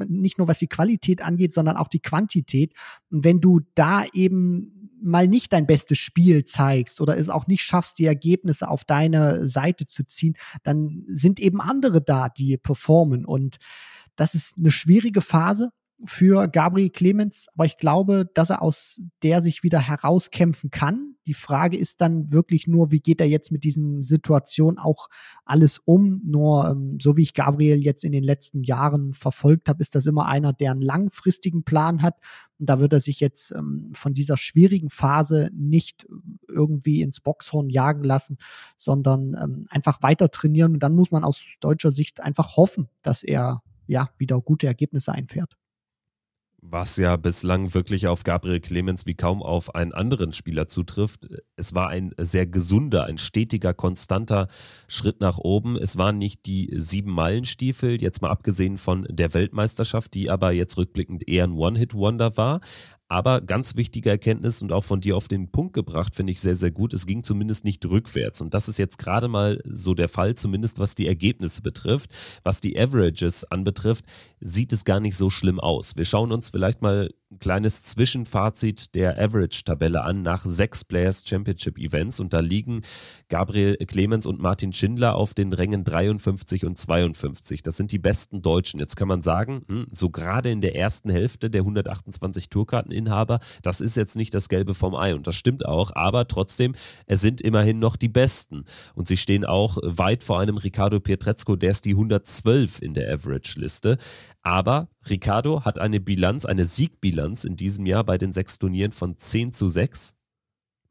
angeht, sondern auch die Quantität. Und wenn du da eben mal nicht dein bestes Spiel zeigst oder es auch nicht schaffst, die Ergebnisse auf deine Seite zu ziehen, dann sind eben andere da, die performen. Und das ist eine schwierige Phase für Gabriel Clemens, aber ich glaube, dass er aus der sich wieder herauskämpfen kann. Die Frage ist dann wirklich nur, wie geht er jetzt mit diesen Situationen auch alles um? Nur so wie ich Gabriel jetzt in den letzten Jahren verfolgt habe, ist das immer einer, der einen langfristigen Plan hat. Und da wird er sich jetzt von dieser schwierigen Phase nicht irgendwie ins Boxhorn jagen lassen, sondern einfach weiter trainieren. Und dann muss man aus deutscher Sicht einfach hoffen, dass er wieder gute Ergebnisse einfährt. Was ja bislang wirklich auf Gabriel Clemens wie kaum auf einen anderen Spieler zutrifft. Es war ein sehr gesunder, ein stetiger, konstanter Schritt nach oben. Es waren nicht die 7-Meilen-Stiefel, jetzt mal abgesehen von der Weltmeisterschaft, die aber jetzt rückblickend eher ein One-Hit-Wonder war. Aber ganz wichtige Erkenntnis und auch von dir auf den Punkt gebracht, finde ich sehr, sehr gut. Es ging zumindest nicht rückwärts. Und das ist jetzt gerade mal so der Fall, zumindest was die Ergebnisse betrifft. Was die Averages anbetrifft, sieht es gar nicht so schlimm aus. Wir schauen uns vielleicht mal ein kleines Zwischenfazit der Average-Tabelle an nach 6 Players Championship Events. Und da liegen Gabriel Clemens und Martin Schindler auf den Rängen 53 und 52. Das sind die besten Deutschen. Jetzt kann man sagen, so gerade in der ersten Hälfte der 128 Tourkarteninhaber, das ist jetzt nicht das Gelbe vom Ei und das stimmt auch, aber trotzdem, es sind immerhin noch die Besten und sie stehen auch weit vor einem Ricardo Pietrezco, der ist die 112 in der Average-Liste, aber Ricardo hat eine Bilanz, eine Siegbilanz in diesem Jahr bei den 6 Turnieren von 10-6.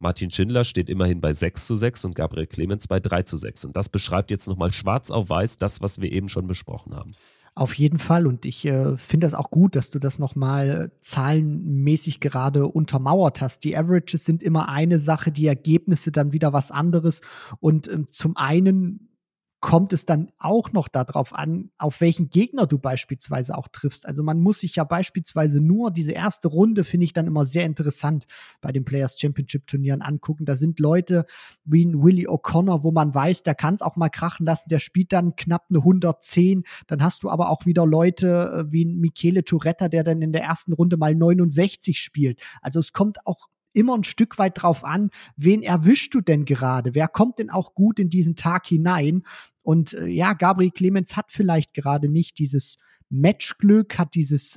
Martin Schindler steht immerhin bei 6:6 und Gabriel Clemens bei 3:6. Und das beschreibt jetzt nochmal schwarz auf weiß das, was wir eben schon besprochen haben. Auf jeden Fall. Und ich finde das auch gut, dass du das nochmal zahlenmäßig gerade untermauert hast. Die Averages sind immer eine Sache, die Ergebnisse dann wieder was anderes. Und zum einen kommt es dann auch noch darauf an, auf welchen Gegner du beispielsweise auch triffst. Also man muss sich ja beispielsweise nur diese erste Runde, finde ich dann immer sehr interessant, bei den Players Championship Turnieren angucken. Da sind Leute wie ein Willie O'Connor, wo man weiß, der kann es auch mal krachen lassen, der spielt dann knapp eine 110. Dann hast du aber auch wieder Leute wie ein Michele Turetta, der dann in der ersten Runde mal 69 spielt. Also es kommt auch immer ein Stück weit drauf an, wen erwischst du denn gerade? Wer kommt denn auch gut in diesen Tag hinein? Und ja, Gabriel Clemens hat vielleicht gerade nicht dieses Matchglück, hat dieses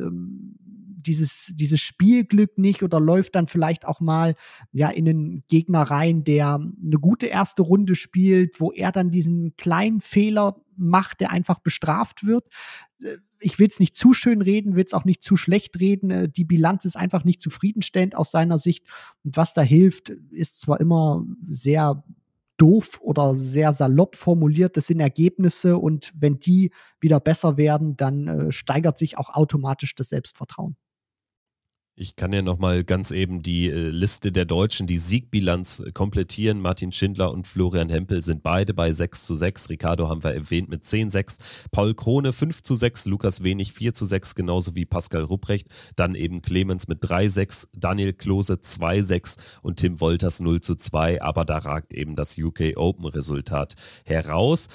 Spielglück nicht oder läuft dann vielleicht auch mal ja in einen Gegner rein, der eine gute erste Runde spielt, wo er dann diesen kleinen Fehler macht, der einfach bestraft wird. Ich will es nicht zu schön reden, will es auch nicht zu schlecht reden. Die Bilanz ist einfach nicht zufriedenstellend aus seiner Sicht. Und was da hilft, ist zwar immer sehr doof oder sehr salopp formuliert, das sind Ergebnisse und wenn die wieder besser werden, dann steigert sich auch automatisch das Selbstvertrauen. Ich kann ja nochmal ganz eben die Liste der Deutschen, die Siegbilanz komplettieren. Martin Schindler und Florian Hempel sind beide bei 6:6. Ricardo haben wir erwähnt mit 10:6. Paul Krone 5:6. Lukas Wenig 4:6, genauso wie Pascal Rupprecht. Dann eben Clemens mit 3:6. Daniel Klose 2:6 und Tim Wolters 0:2. Aber da ragt eben das UK Open Resultat heraus.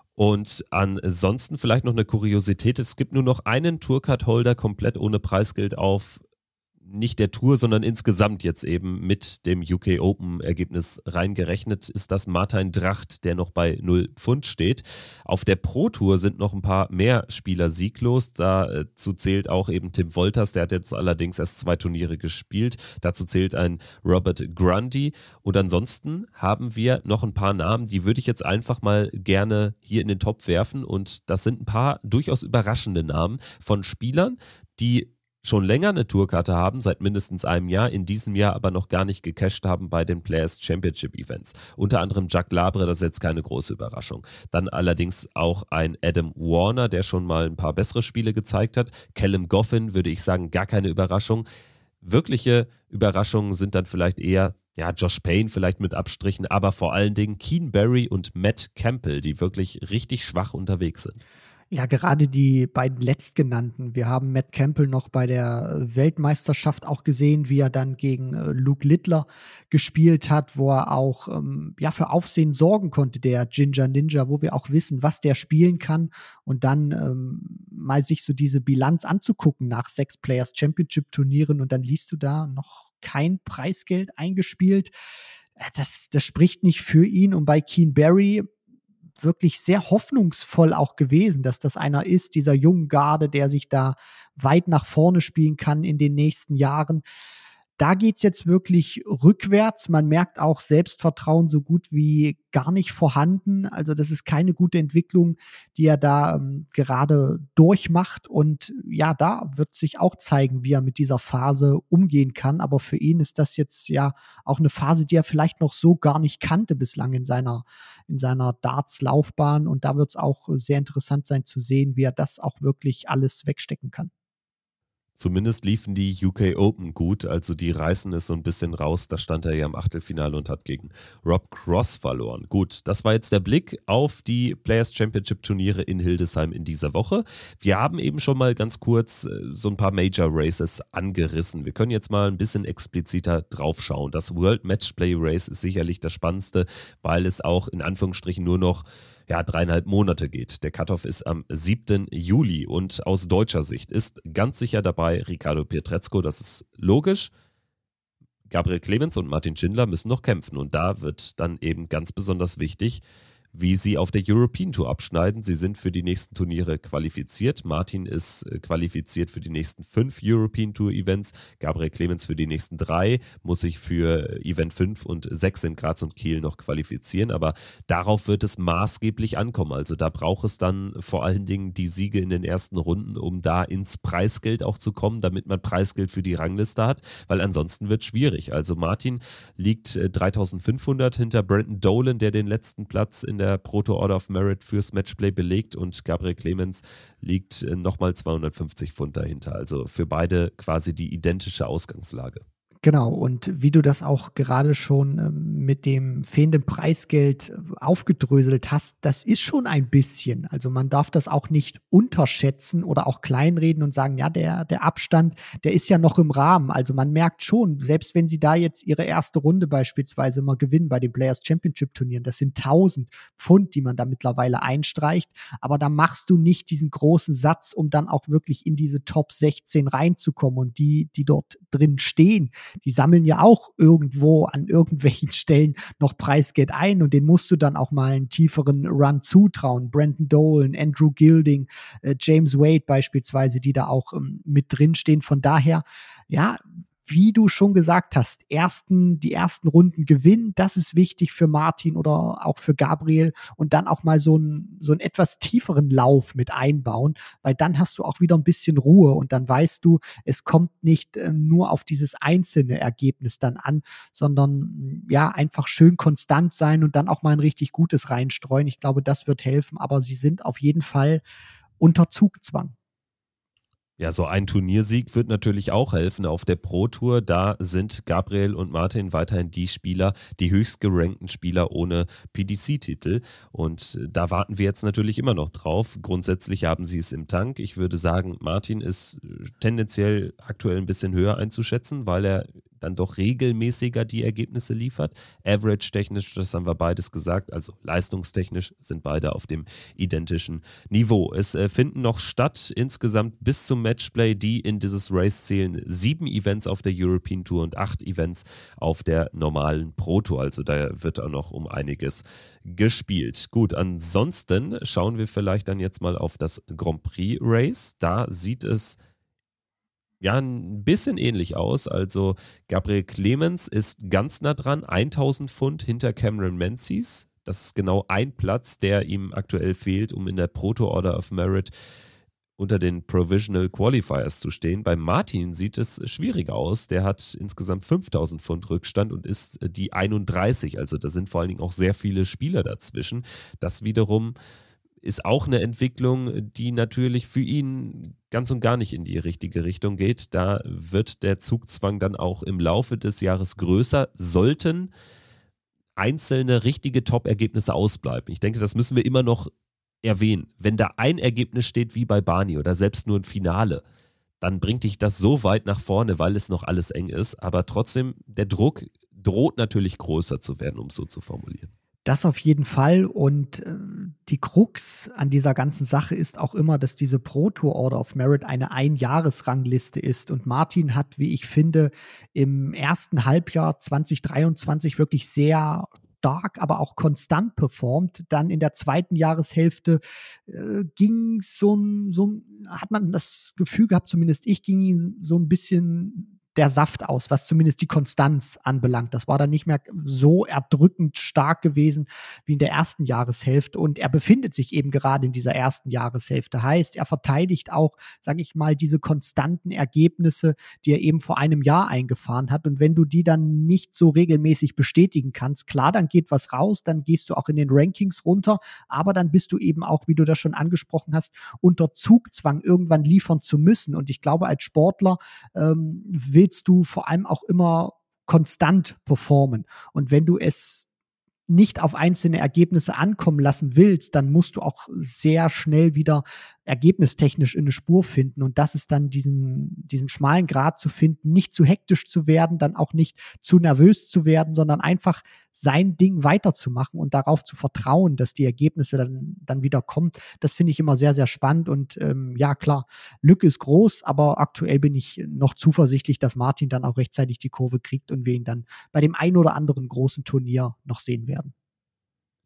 Und ansonsten vielleicht noch eine Kuriosität. Es gibt nur noch einen Tourcard-Holder komplett ohne Preisgeld auf nicht der Tour, sondern insgesamt jetzt eben mit dem UK Open-Ergebnis reingerechnet, ist das Martin Dracht, der noch bei 0 Pfund steht. Auf der Pro-Tour sind noch ein paar mehr Spieler sieglos. Dazu zählt auch eben Tim Wolters, der hat jetzt allerdings erst 2 Turniere gespielt. Dazu zählt ein Robert Grundy. Und ansonsten haben wir noch ein paar Namen, die würde ich jetzt einfach mal gerne hier in den Topf werfen. Und das sind ein paar durchaus überraschende Namen von Spielern, die schon länger eine Tourkarte haben, seit mindestens einem Jahr, in diesem Jahr aber noch gar nicht gecasht haben bei den Players Championship Events. Unter anderem Jacques Labre, das ist jetzt keine große Überraschung. Dann allerdings auch ein Adam Warner, der schon mal ein paar bessere Spiele gezeigt hat. Callum Goffin, würde ich sagen, gar keine Überraschung. Wirkliche Überraschungen sind dann vielleicht eher Josh Payne vielleicht mit Abstrichen, aber vor allen Dingen Keane Barry und Matt Campbell, die wirklich richtig schwach unterwegs sind. Ja, gerade die beiden Letztgenannten. Wir haben Matt Campbell noch bei der Weltmeisterschaft auch gesehen, wie er dann gegen Luke Littler gespielt hat, wo er auch für Aufsehen sorgen konnte, der Ginger Ninja, wo wir auch wissen, was der spielen kann. Und dann mal sich so diese Bilanz anzugucken nach 6 Players Championship Turnieren und dann liest du da noch kein Preisgeld eingespielt. Das spricht nicht für ihn. Und bei Keane Barry wirklich sehr hoffnungsvoll auch gewesen, dass das einer ist, dieser jungen Garde, der sich da weit nach vorne spielen kann in den nächsten Jahren. Da geht's jetzt wirklich rückwärts. Man merkt auch Selbstvertrauen so gut wie gar nicht vorhanden. Also das ist keine gute Entwicklung, die er da gerade durchmacht. Und ja, da wird sich auch zeigen, wie er mit dieser Phase umgehen kann. Aber für ihn ist das jetzt ja auch eine Phase, die er vielleicht noch so gar nicht kannte bislang in seiner Darts-Laufbahn. Und da wird es auch sehr interessant sein zu sehen, wie er das auch wirklich alles wegstecken kann. Zumindest liefen die UK Open gut, also die reißen es so ein bisschen raus. Da stand er ja im Achtelfinale und hat gegen Rob Cross verloren. Gut, das war jetzt der Blick auf die Players Championship Turniere in Hildesheim in dieser Woche. Wir haben eben schon mal ganz kurz so ein paar Major Races angerissen. Wir können jetzt mal ein bisschen expliziter draufschauen. Das World Matchplay Race ist sicherlich das Spannendste, weil es auch in Anführungsstrichen nur noch 3,5 Monate geht. Der Cut-Off ist am 7. Juli und aus deutscher Sicht ist ganz sicher dabei Ricardo Pietrezco, das ist logisch. Gabriel Clemens und Martin Schindler müssen noch kämpfen und da wird dann eben ganz besonders wichtig, wie sie auf der European Tour abschneiden. Sie sind für die nächsten Turniere qualifiziert. Martin ist qualifiziert für die nächsten 5 European Tour Events. Gabriel Clemens für die nächsten 3, muss sich für Event 5 und 6 in Graz und Kiel noch qualifizieren. Aber darauf wird es maßgeblich ankommen. Also da braucht es dann vor allen Dingen die Siege in den ersten Runden, um da ins Preisgeld auch zu kommen, damit man Preisgeld für die Rangliste hat, weil ansonsten wird es schwierig. Also Martin liegt 3.500 hinter Brandon Dolan, der den letzten Platz in der Pro Tour Order of Merit fürs Matchplay belegt, und Gabriel Clemens liegt nochmal 250 Pfund dahinter. Also für beide quasi die identische Ausgangslage. Genau, und wie du das auch gerade schon mit dem fehlenden Preisgeld aufgedröselt hast, das ist schon ein bisschen. Also man darf das auch nicht unterschätzen oder auch kleinreden und sagen, ja, der Abstand, der ist ja noch im Rahmen. Also man merkt schon, selbst wenn sie da jetzt ihre erste Runde beispielsweise mal gewinnen bei den Players Championship Turnieren, das sind 1.000 Pfund, die man da mittlerweile einstreicht, aber da machst du nicht diesen großen Satz, um dann auch wirklich in diese Top 16 reinzukommen, und die dort drin stehen, die sammeln ja auch irgendwo an irgendwelchen Stellen noch Preisgeld ein, und denen musst du dann auch mal einen tieferen Run zutrauen. Brandon Dolan, Andrew Gilding, James Wade beispielsweise, die da auch mit drin stehen. Von daher, ja, wie du schon gesagt hast, die ersten Runden gewinnen, das ist wichtig für Martin oder auch für Gabriel, und dann auch mal so einen etwas tieferen Lauf mit einbauen, weil dann hast du auch wieder ein bisschen Ruhe, und dann weißt du, es kommt nicht nur auf dieses einzelne Ergebnis dann an, sondern ja, einfach schön konstant sein und dann auch mal ein richtig gutes reinstreuen. Ich glaube, das wird helfen, aber sie sind auf jeden Fall unter Zugzwang. Ja, so ein Turniersieg wird natürlich auch helfen auf der Pro Tour. Da sind Gabriel und Martin weiterhin die Spieler, die höchst gerankten Spieler ohne PDC-Titel. Und da warten wir jetzt natürlich immer noch drauf. Grundsätzlich haben sie es im Tank. Ich würde sagen, Martin ist tendenziell aktuell ein bisschen höher einzuschätzen, weil er dann doch regelmäßiger die Ergebnisse liefert. Average-technisch, das haben wir beides gesagt, also leistungstechnisch sind beide auf dem identischen Niveau. Es finden noch statt insgesamt bis zum Matchplay, die in dieses Race zählen, 7 Events auf der European Tour und 8 Events auf der normalen Pro Tour. Also da wird auch noch um einiges gespielt. Gut, ansonsten schauen wir vielleicht dann jetzt mal auf das Grand Prix Race. Da sieht es ja ein bisschen ähnlich aus. Also Gabriel Clemens ist ganz nah dran, 1.000 Pfund hinter Cameron Menzies. Das ist genau ein Platz, der ihm aktuell fehlt, um in der Pro Tour Order of Merit unter den Provisional Qualifiers zu stehen. Bei Martin sieht es schwierig aus. Der hat insgesamt 5.000 Pfund Rückstand und ist die 31. Also da sind vor allen Dingen auch sehr viele Spieler dazwischen. Das wiederum ist auch eine Entwicklung, die natürlich für ihn ganz und gar nicht in die richtige Richtung geht. Da wird der Zugzwang dann auch im Laufe des Jahres größer, sollten einzelne richtige Top-Ergebnisse ausbleiben. Ich denke, das müssen wir immer noch erwähnen. Wenn da ein Ergebnis steht wie bei Barney oder selbst nur ein Finale, dann bringt dich das so weit nach vorne, weil es noch alles eng ist. Aber trotzdem, der Druck droht natürlich größer zu werden, um es so zu formulieren. Das auf jeden Fall, und die Krux an dieser ganzen Sache ist auch immer, dass diese Pro Tour Order of Merit eine Einjahresrangliste ist, und Martin hat, wie ich finde, im ersten Halbjahr 2023 wirklich sehr stark, aber auch konstant performt. Dann in der zweiten Jahreshälfte hat man das Gefühl gehabt, zumindest ich, ging ihm so ein bisschen der Saft aus, was zumindest die Konstanz anbelangt. Das war dann nicht mehr so erdrückend stark gewesen wie in der ersten Jahreshälfte, und er befindet sich eben gerade in dieser ersten Jahreshälfte. Heißt, er verteidigt auch, sage ich mal, diese konstanten Ergebnisse, die er eben vor einem Jahr eingefahren hat, und wenn du die dann nicht so regelmäßig bestätigen kannst, klar, dann geht was raus, dann gehst du auch in den Rankings runter, aber dann bist du eben auch, wie du das schon angesprochen hast, unter Zugzwang, irgendwann liefern zu müssen, und ich glaube, als Sportler willst du vor allem auch immer konstant performen. Und wenn du es nicht auf einzelne Ergebnisse ankommen lassen willst, dann musst du auch sehr schnell wieder ergebnistechnisch in eine Spur finden. Und das ist dann diesen schmalen Grat zu finden, nicht zu hektisch zu werden, dann auch nicht zu nervös zu werden, sondern einfach sein Ding weiterzumachen und darauf zu vertrauen, dass die Ergebnisse dann wieder kommen. Das finde ich immer sehr, sehr spannend. Und ja, klar, Lücke ist groß, aber aktuell bin ich noch zuversichtlich, dass Martin dann auch rechtzeitig die Kurve kriegt und wir ihn dann bei dem ein oder anderen großen Turnier noch sehen werden.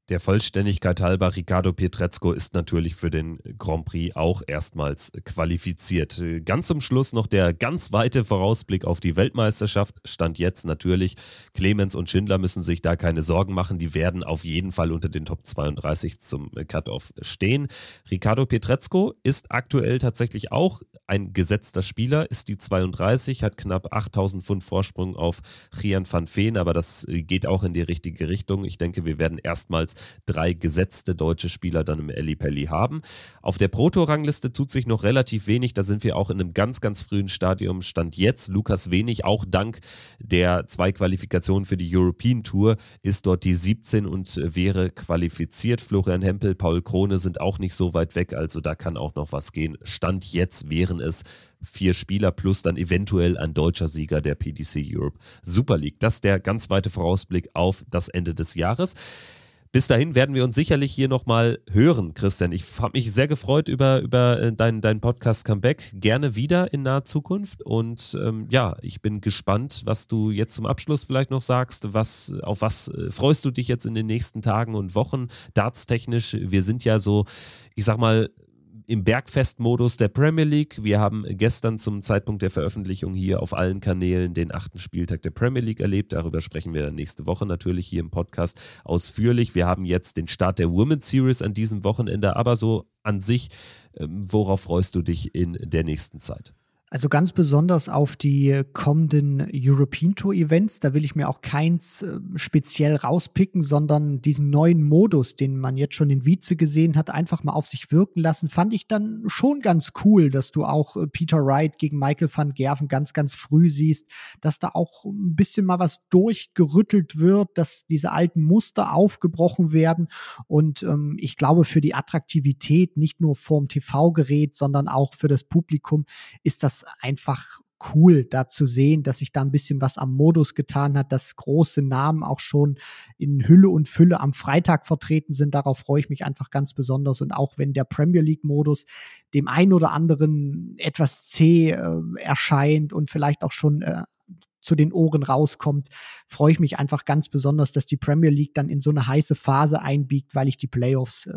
Der Vollständigkeit halber, Riccardo Pietrezco ist natürlich für den Grand Prix auch erstmals qualifiziert. Ganz zum Schluss noch der ganz weite Vorausblick auf die Weltmeisterschaft. Stand jetzt natürlich, Clemens und Schindler müssen sich da keine Sorgen machen. Die werden auf jeden Fall unter den Top 32 zum Cut-Off stehen. Riccardo Pietrezco ist aktuell tatsächlich auch ein gesetzter Spieler, ist die 32, hat knapp 8.000 Pfund Vorsprung auf Gian van Veen, aber das geht auch in die richtige Richtung. Ich denke, wir werden erstmals 3 gesetzte deutsche Spieler dann im Ellipelli haben. Auf der Pro-Tour-Rangliste tut sich noch relativ wenig, da sind wir auch in einem ganz, ganz frühen Stadium. Stand jetzt Lukas Wenig, auch dank der 2 Qualifikationen für die European Tour, ist dort die 17 und wäre qualifiziert. Florian Hempel, Paul Krone sind auch nicht so weit weg, also da kann auch noch was gehen. Stand jetzt wären es 4 Spieler plus dann eventuell ein deutscher Sieger der PDC Europe Super League. Das ist der ganz weite Vorausblick auf das Ende des Jahres. Bis dahin werden wir uns sicherlich hier nochmal hören, Christian. Ich habe mich sehr gefreut über dein Podcast-Comeback. Gerne wieder in naher Zukunft. Und ich bin gespannt, was du jetzt zum Abschluss vielleicht noch sagst. Auf was freust du dich jetzt in den nächsten Tagen und Wochen dartstechnisch? Wir sind ja so, ich sag mal, im Bergfest-Modus der Premier League. Wir haben gestern zum Zeitpunkt der Veröffentlichung hier auf allen Kanälen den 8. Spieltag der Premier League erlebt. Darüber sprechen wir dann nächste Woche natürlich hier im Podcast ausführlich. Wir haben jetzt den Start der Women's Series an diesem Wochenende, aber so an sich, worauf freust du dich in der nächsten Zeit? Also ganz besonders auf die kommenden European Tour Events. Da will ich mir auch keins speziell rauspicken, sondern diesen neuen Modus, den man jetzt schon in Wietze gesehen hat, einfach mal auf sich wirken lassen. Fand ich dann schon ganz cool, dass du auch Peter Wright gegen Michael van Gerven ganz, ganz früh siehst, dass da auch ein bisschen mal was durchgerüttelt wird, dass diese alten Muster aufgebrochen werden. Und ich glaube, für die Attraktivität, nicht nur vorm TV-Gerät, sondern auch für das Publikum, ist das einfach cool, da zu sehen, dass sich da ein bisschen was am Modus getan hat, dass große Namen auch schon in Hülle und Fülle am Freitag vertreten sind. Darauf freue ich mich einfach ganz besonders. Und auch wenn der Premier League-Modus dem einen oder anderen etwas zäh erscheint und vielleicht auch schon zu den Ohren rauskommt, freue ich mich einfach ganz besonders, dass die Premier League dann in so eine heiße Phase einbiegt, weil ich die Playoffs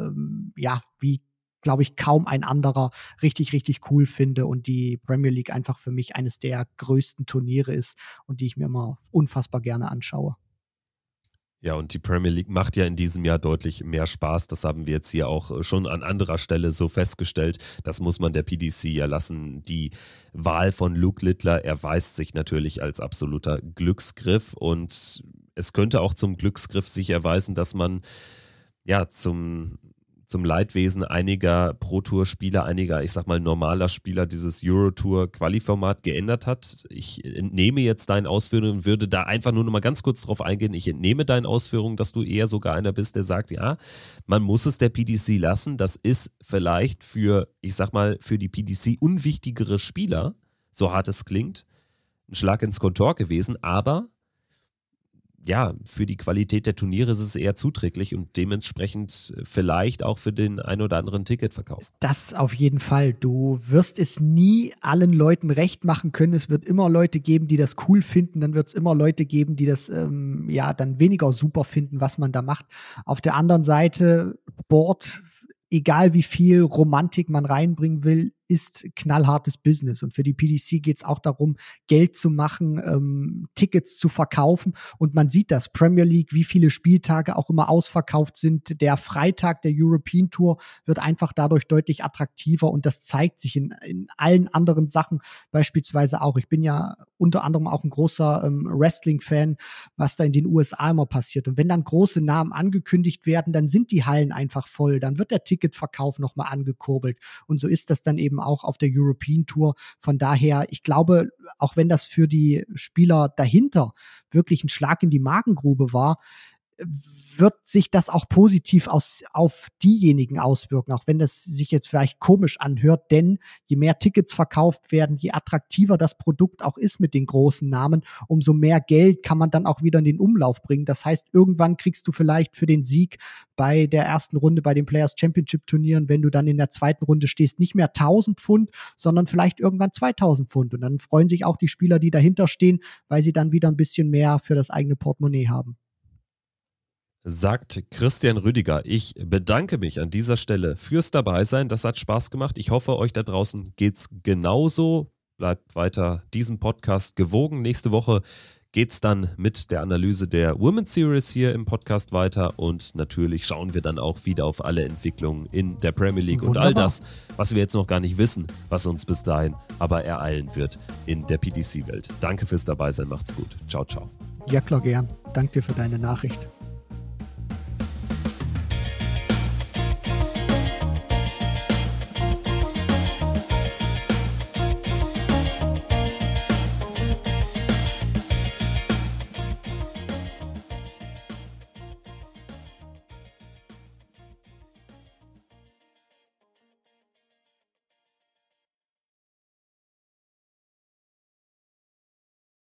wie glaube ich, kaum ein anderer richtig, richtig cool finde und die Premier League einfach für mich eines der größten Turniere ist und die ich mir immer unfassbar gerne anschaue. Ja, und die Premier League macht ja in diesem Jahr deutlich mehr Spaß. Das haben wir jetzt hier auch schon an anderer Stelle so festgestellt. Das muss man der PDC ja lassen. Die Wahl von Luke Littler erweist sich natürlich als absoluter Glücksgriff und es könnte auch zum Glücksgriff sich erweisen, dass man ja zum Leidwesen einiger Pro-Tour-Spieler, einiger, ich sag mal, normaler Spieler dieses Euro-Tour-Quali-Format geändert hat. Ich entnehme jetzt deinen Ausführungen und würde da einfach nur noch mal ganz kurz drauf eingehen. Ich entnehme deinen Ausführungen, dass du eher sogar einer bist, der sagt, ja, man muss es der PDC lassen. Das ist vielleicht für, ich sag mal, für die PDC unwichtigere Spieler, so hart es klingt, ein Schlag ins Kontor gewesen, aber ja, für die Qualität der Turniere ist es eher zuträglich und dementsprechend vielleicht auch für den ein oder anderen Ticketverkauf. Das auf jeden Fall. Du wirst es nie allen Leuten recht machen können. Es wird immer Leute geben, die das cool finden. Dann wird es immer Leute geben, die das dann weniger super finden, was man da macht. Auf der anderen Seite, Sport, egal wie viel Romantik man reinbringen will, ist knallhartes Business. Und für die PDC geht es auch darum, Geld zu machen, Tickets zu verkaufen. Und man sieht das, Premier League, wie viele Spieltage auch immer ausverkauft sind. Der Freitag der European Tour wird einfach dadurch deutlich attraktiver. Und das zeigt sich in allen anderen Sachen beispielsweise auch. Ich bin ja unter anderem auch ein großer Wrestling-Fan, was da in den USA immer passiert. Und wenn dann große Namen angekündigt werden, dann sind die Hallen einfach voll. Dann wird der Ticketverkauf nochmal angekurbelt. Und so ist das dann eben auch auf der European Tour. Von daher, ich glaube, auch wenn das für die Spieler dahinter wirklich ein Schlag in die Magengrube war, wird sich das auch positiv auf diejenigen auswirken, auch wenn das sich jetzt vielleicht komisch anhört, denn je mehr Tickets verkauft werden, je attraktiver das Produkt auch ist mit den großen Namen, umso mehr Geld kann man dann auch wieder in den Umlauf bringen. Das heißt, irgendwann kriegst du vielleicht für den Sieg bei der ersten Runde bei den Players Championship Turnieren, wenn du dann in der zweiten Runde stehst, nicht mehr 1.000 Pfund, sondern vielleicht irgendwann 2.000 Pfund. Und dann freuen sich auch die Spieler, die dahinter stehen, weil sie dann wieder ein bisschen mehr für das eigene Portemonnaie haben. sagt Christian Rüdiger. Ich bedanke mich an dieser Stelle fürs Dabeisein. Das hat Spaß gemacht. Ich hoffe, euch da draußen geht's genauso. Bleibt weiter diesem Podcast gewogen. Nächste Woche geht's dann mit der Analyse der Women's Series hier im Podcast weiter und natürlich schauen wir dann auch wieder auf alle Entwicklungen in der Premier League und all das, was wir jetzt noch gar nicht wissen, was uns bis dahin aber ereilen wird in der PDC-Welt. Danke fürs Dabeisein, macht's gut. Ciao, ciao. Ja klar, gern. Danke dir für deine Nachricht.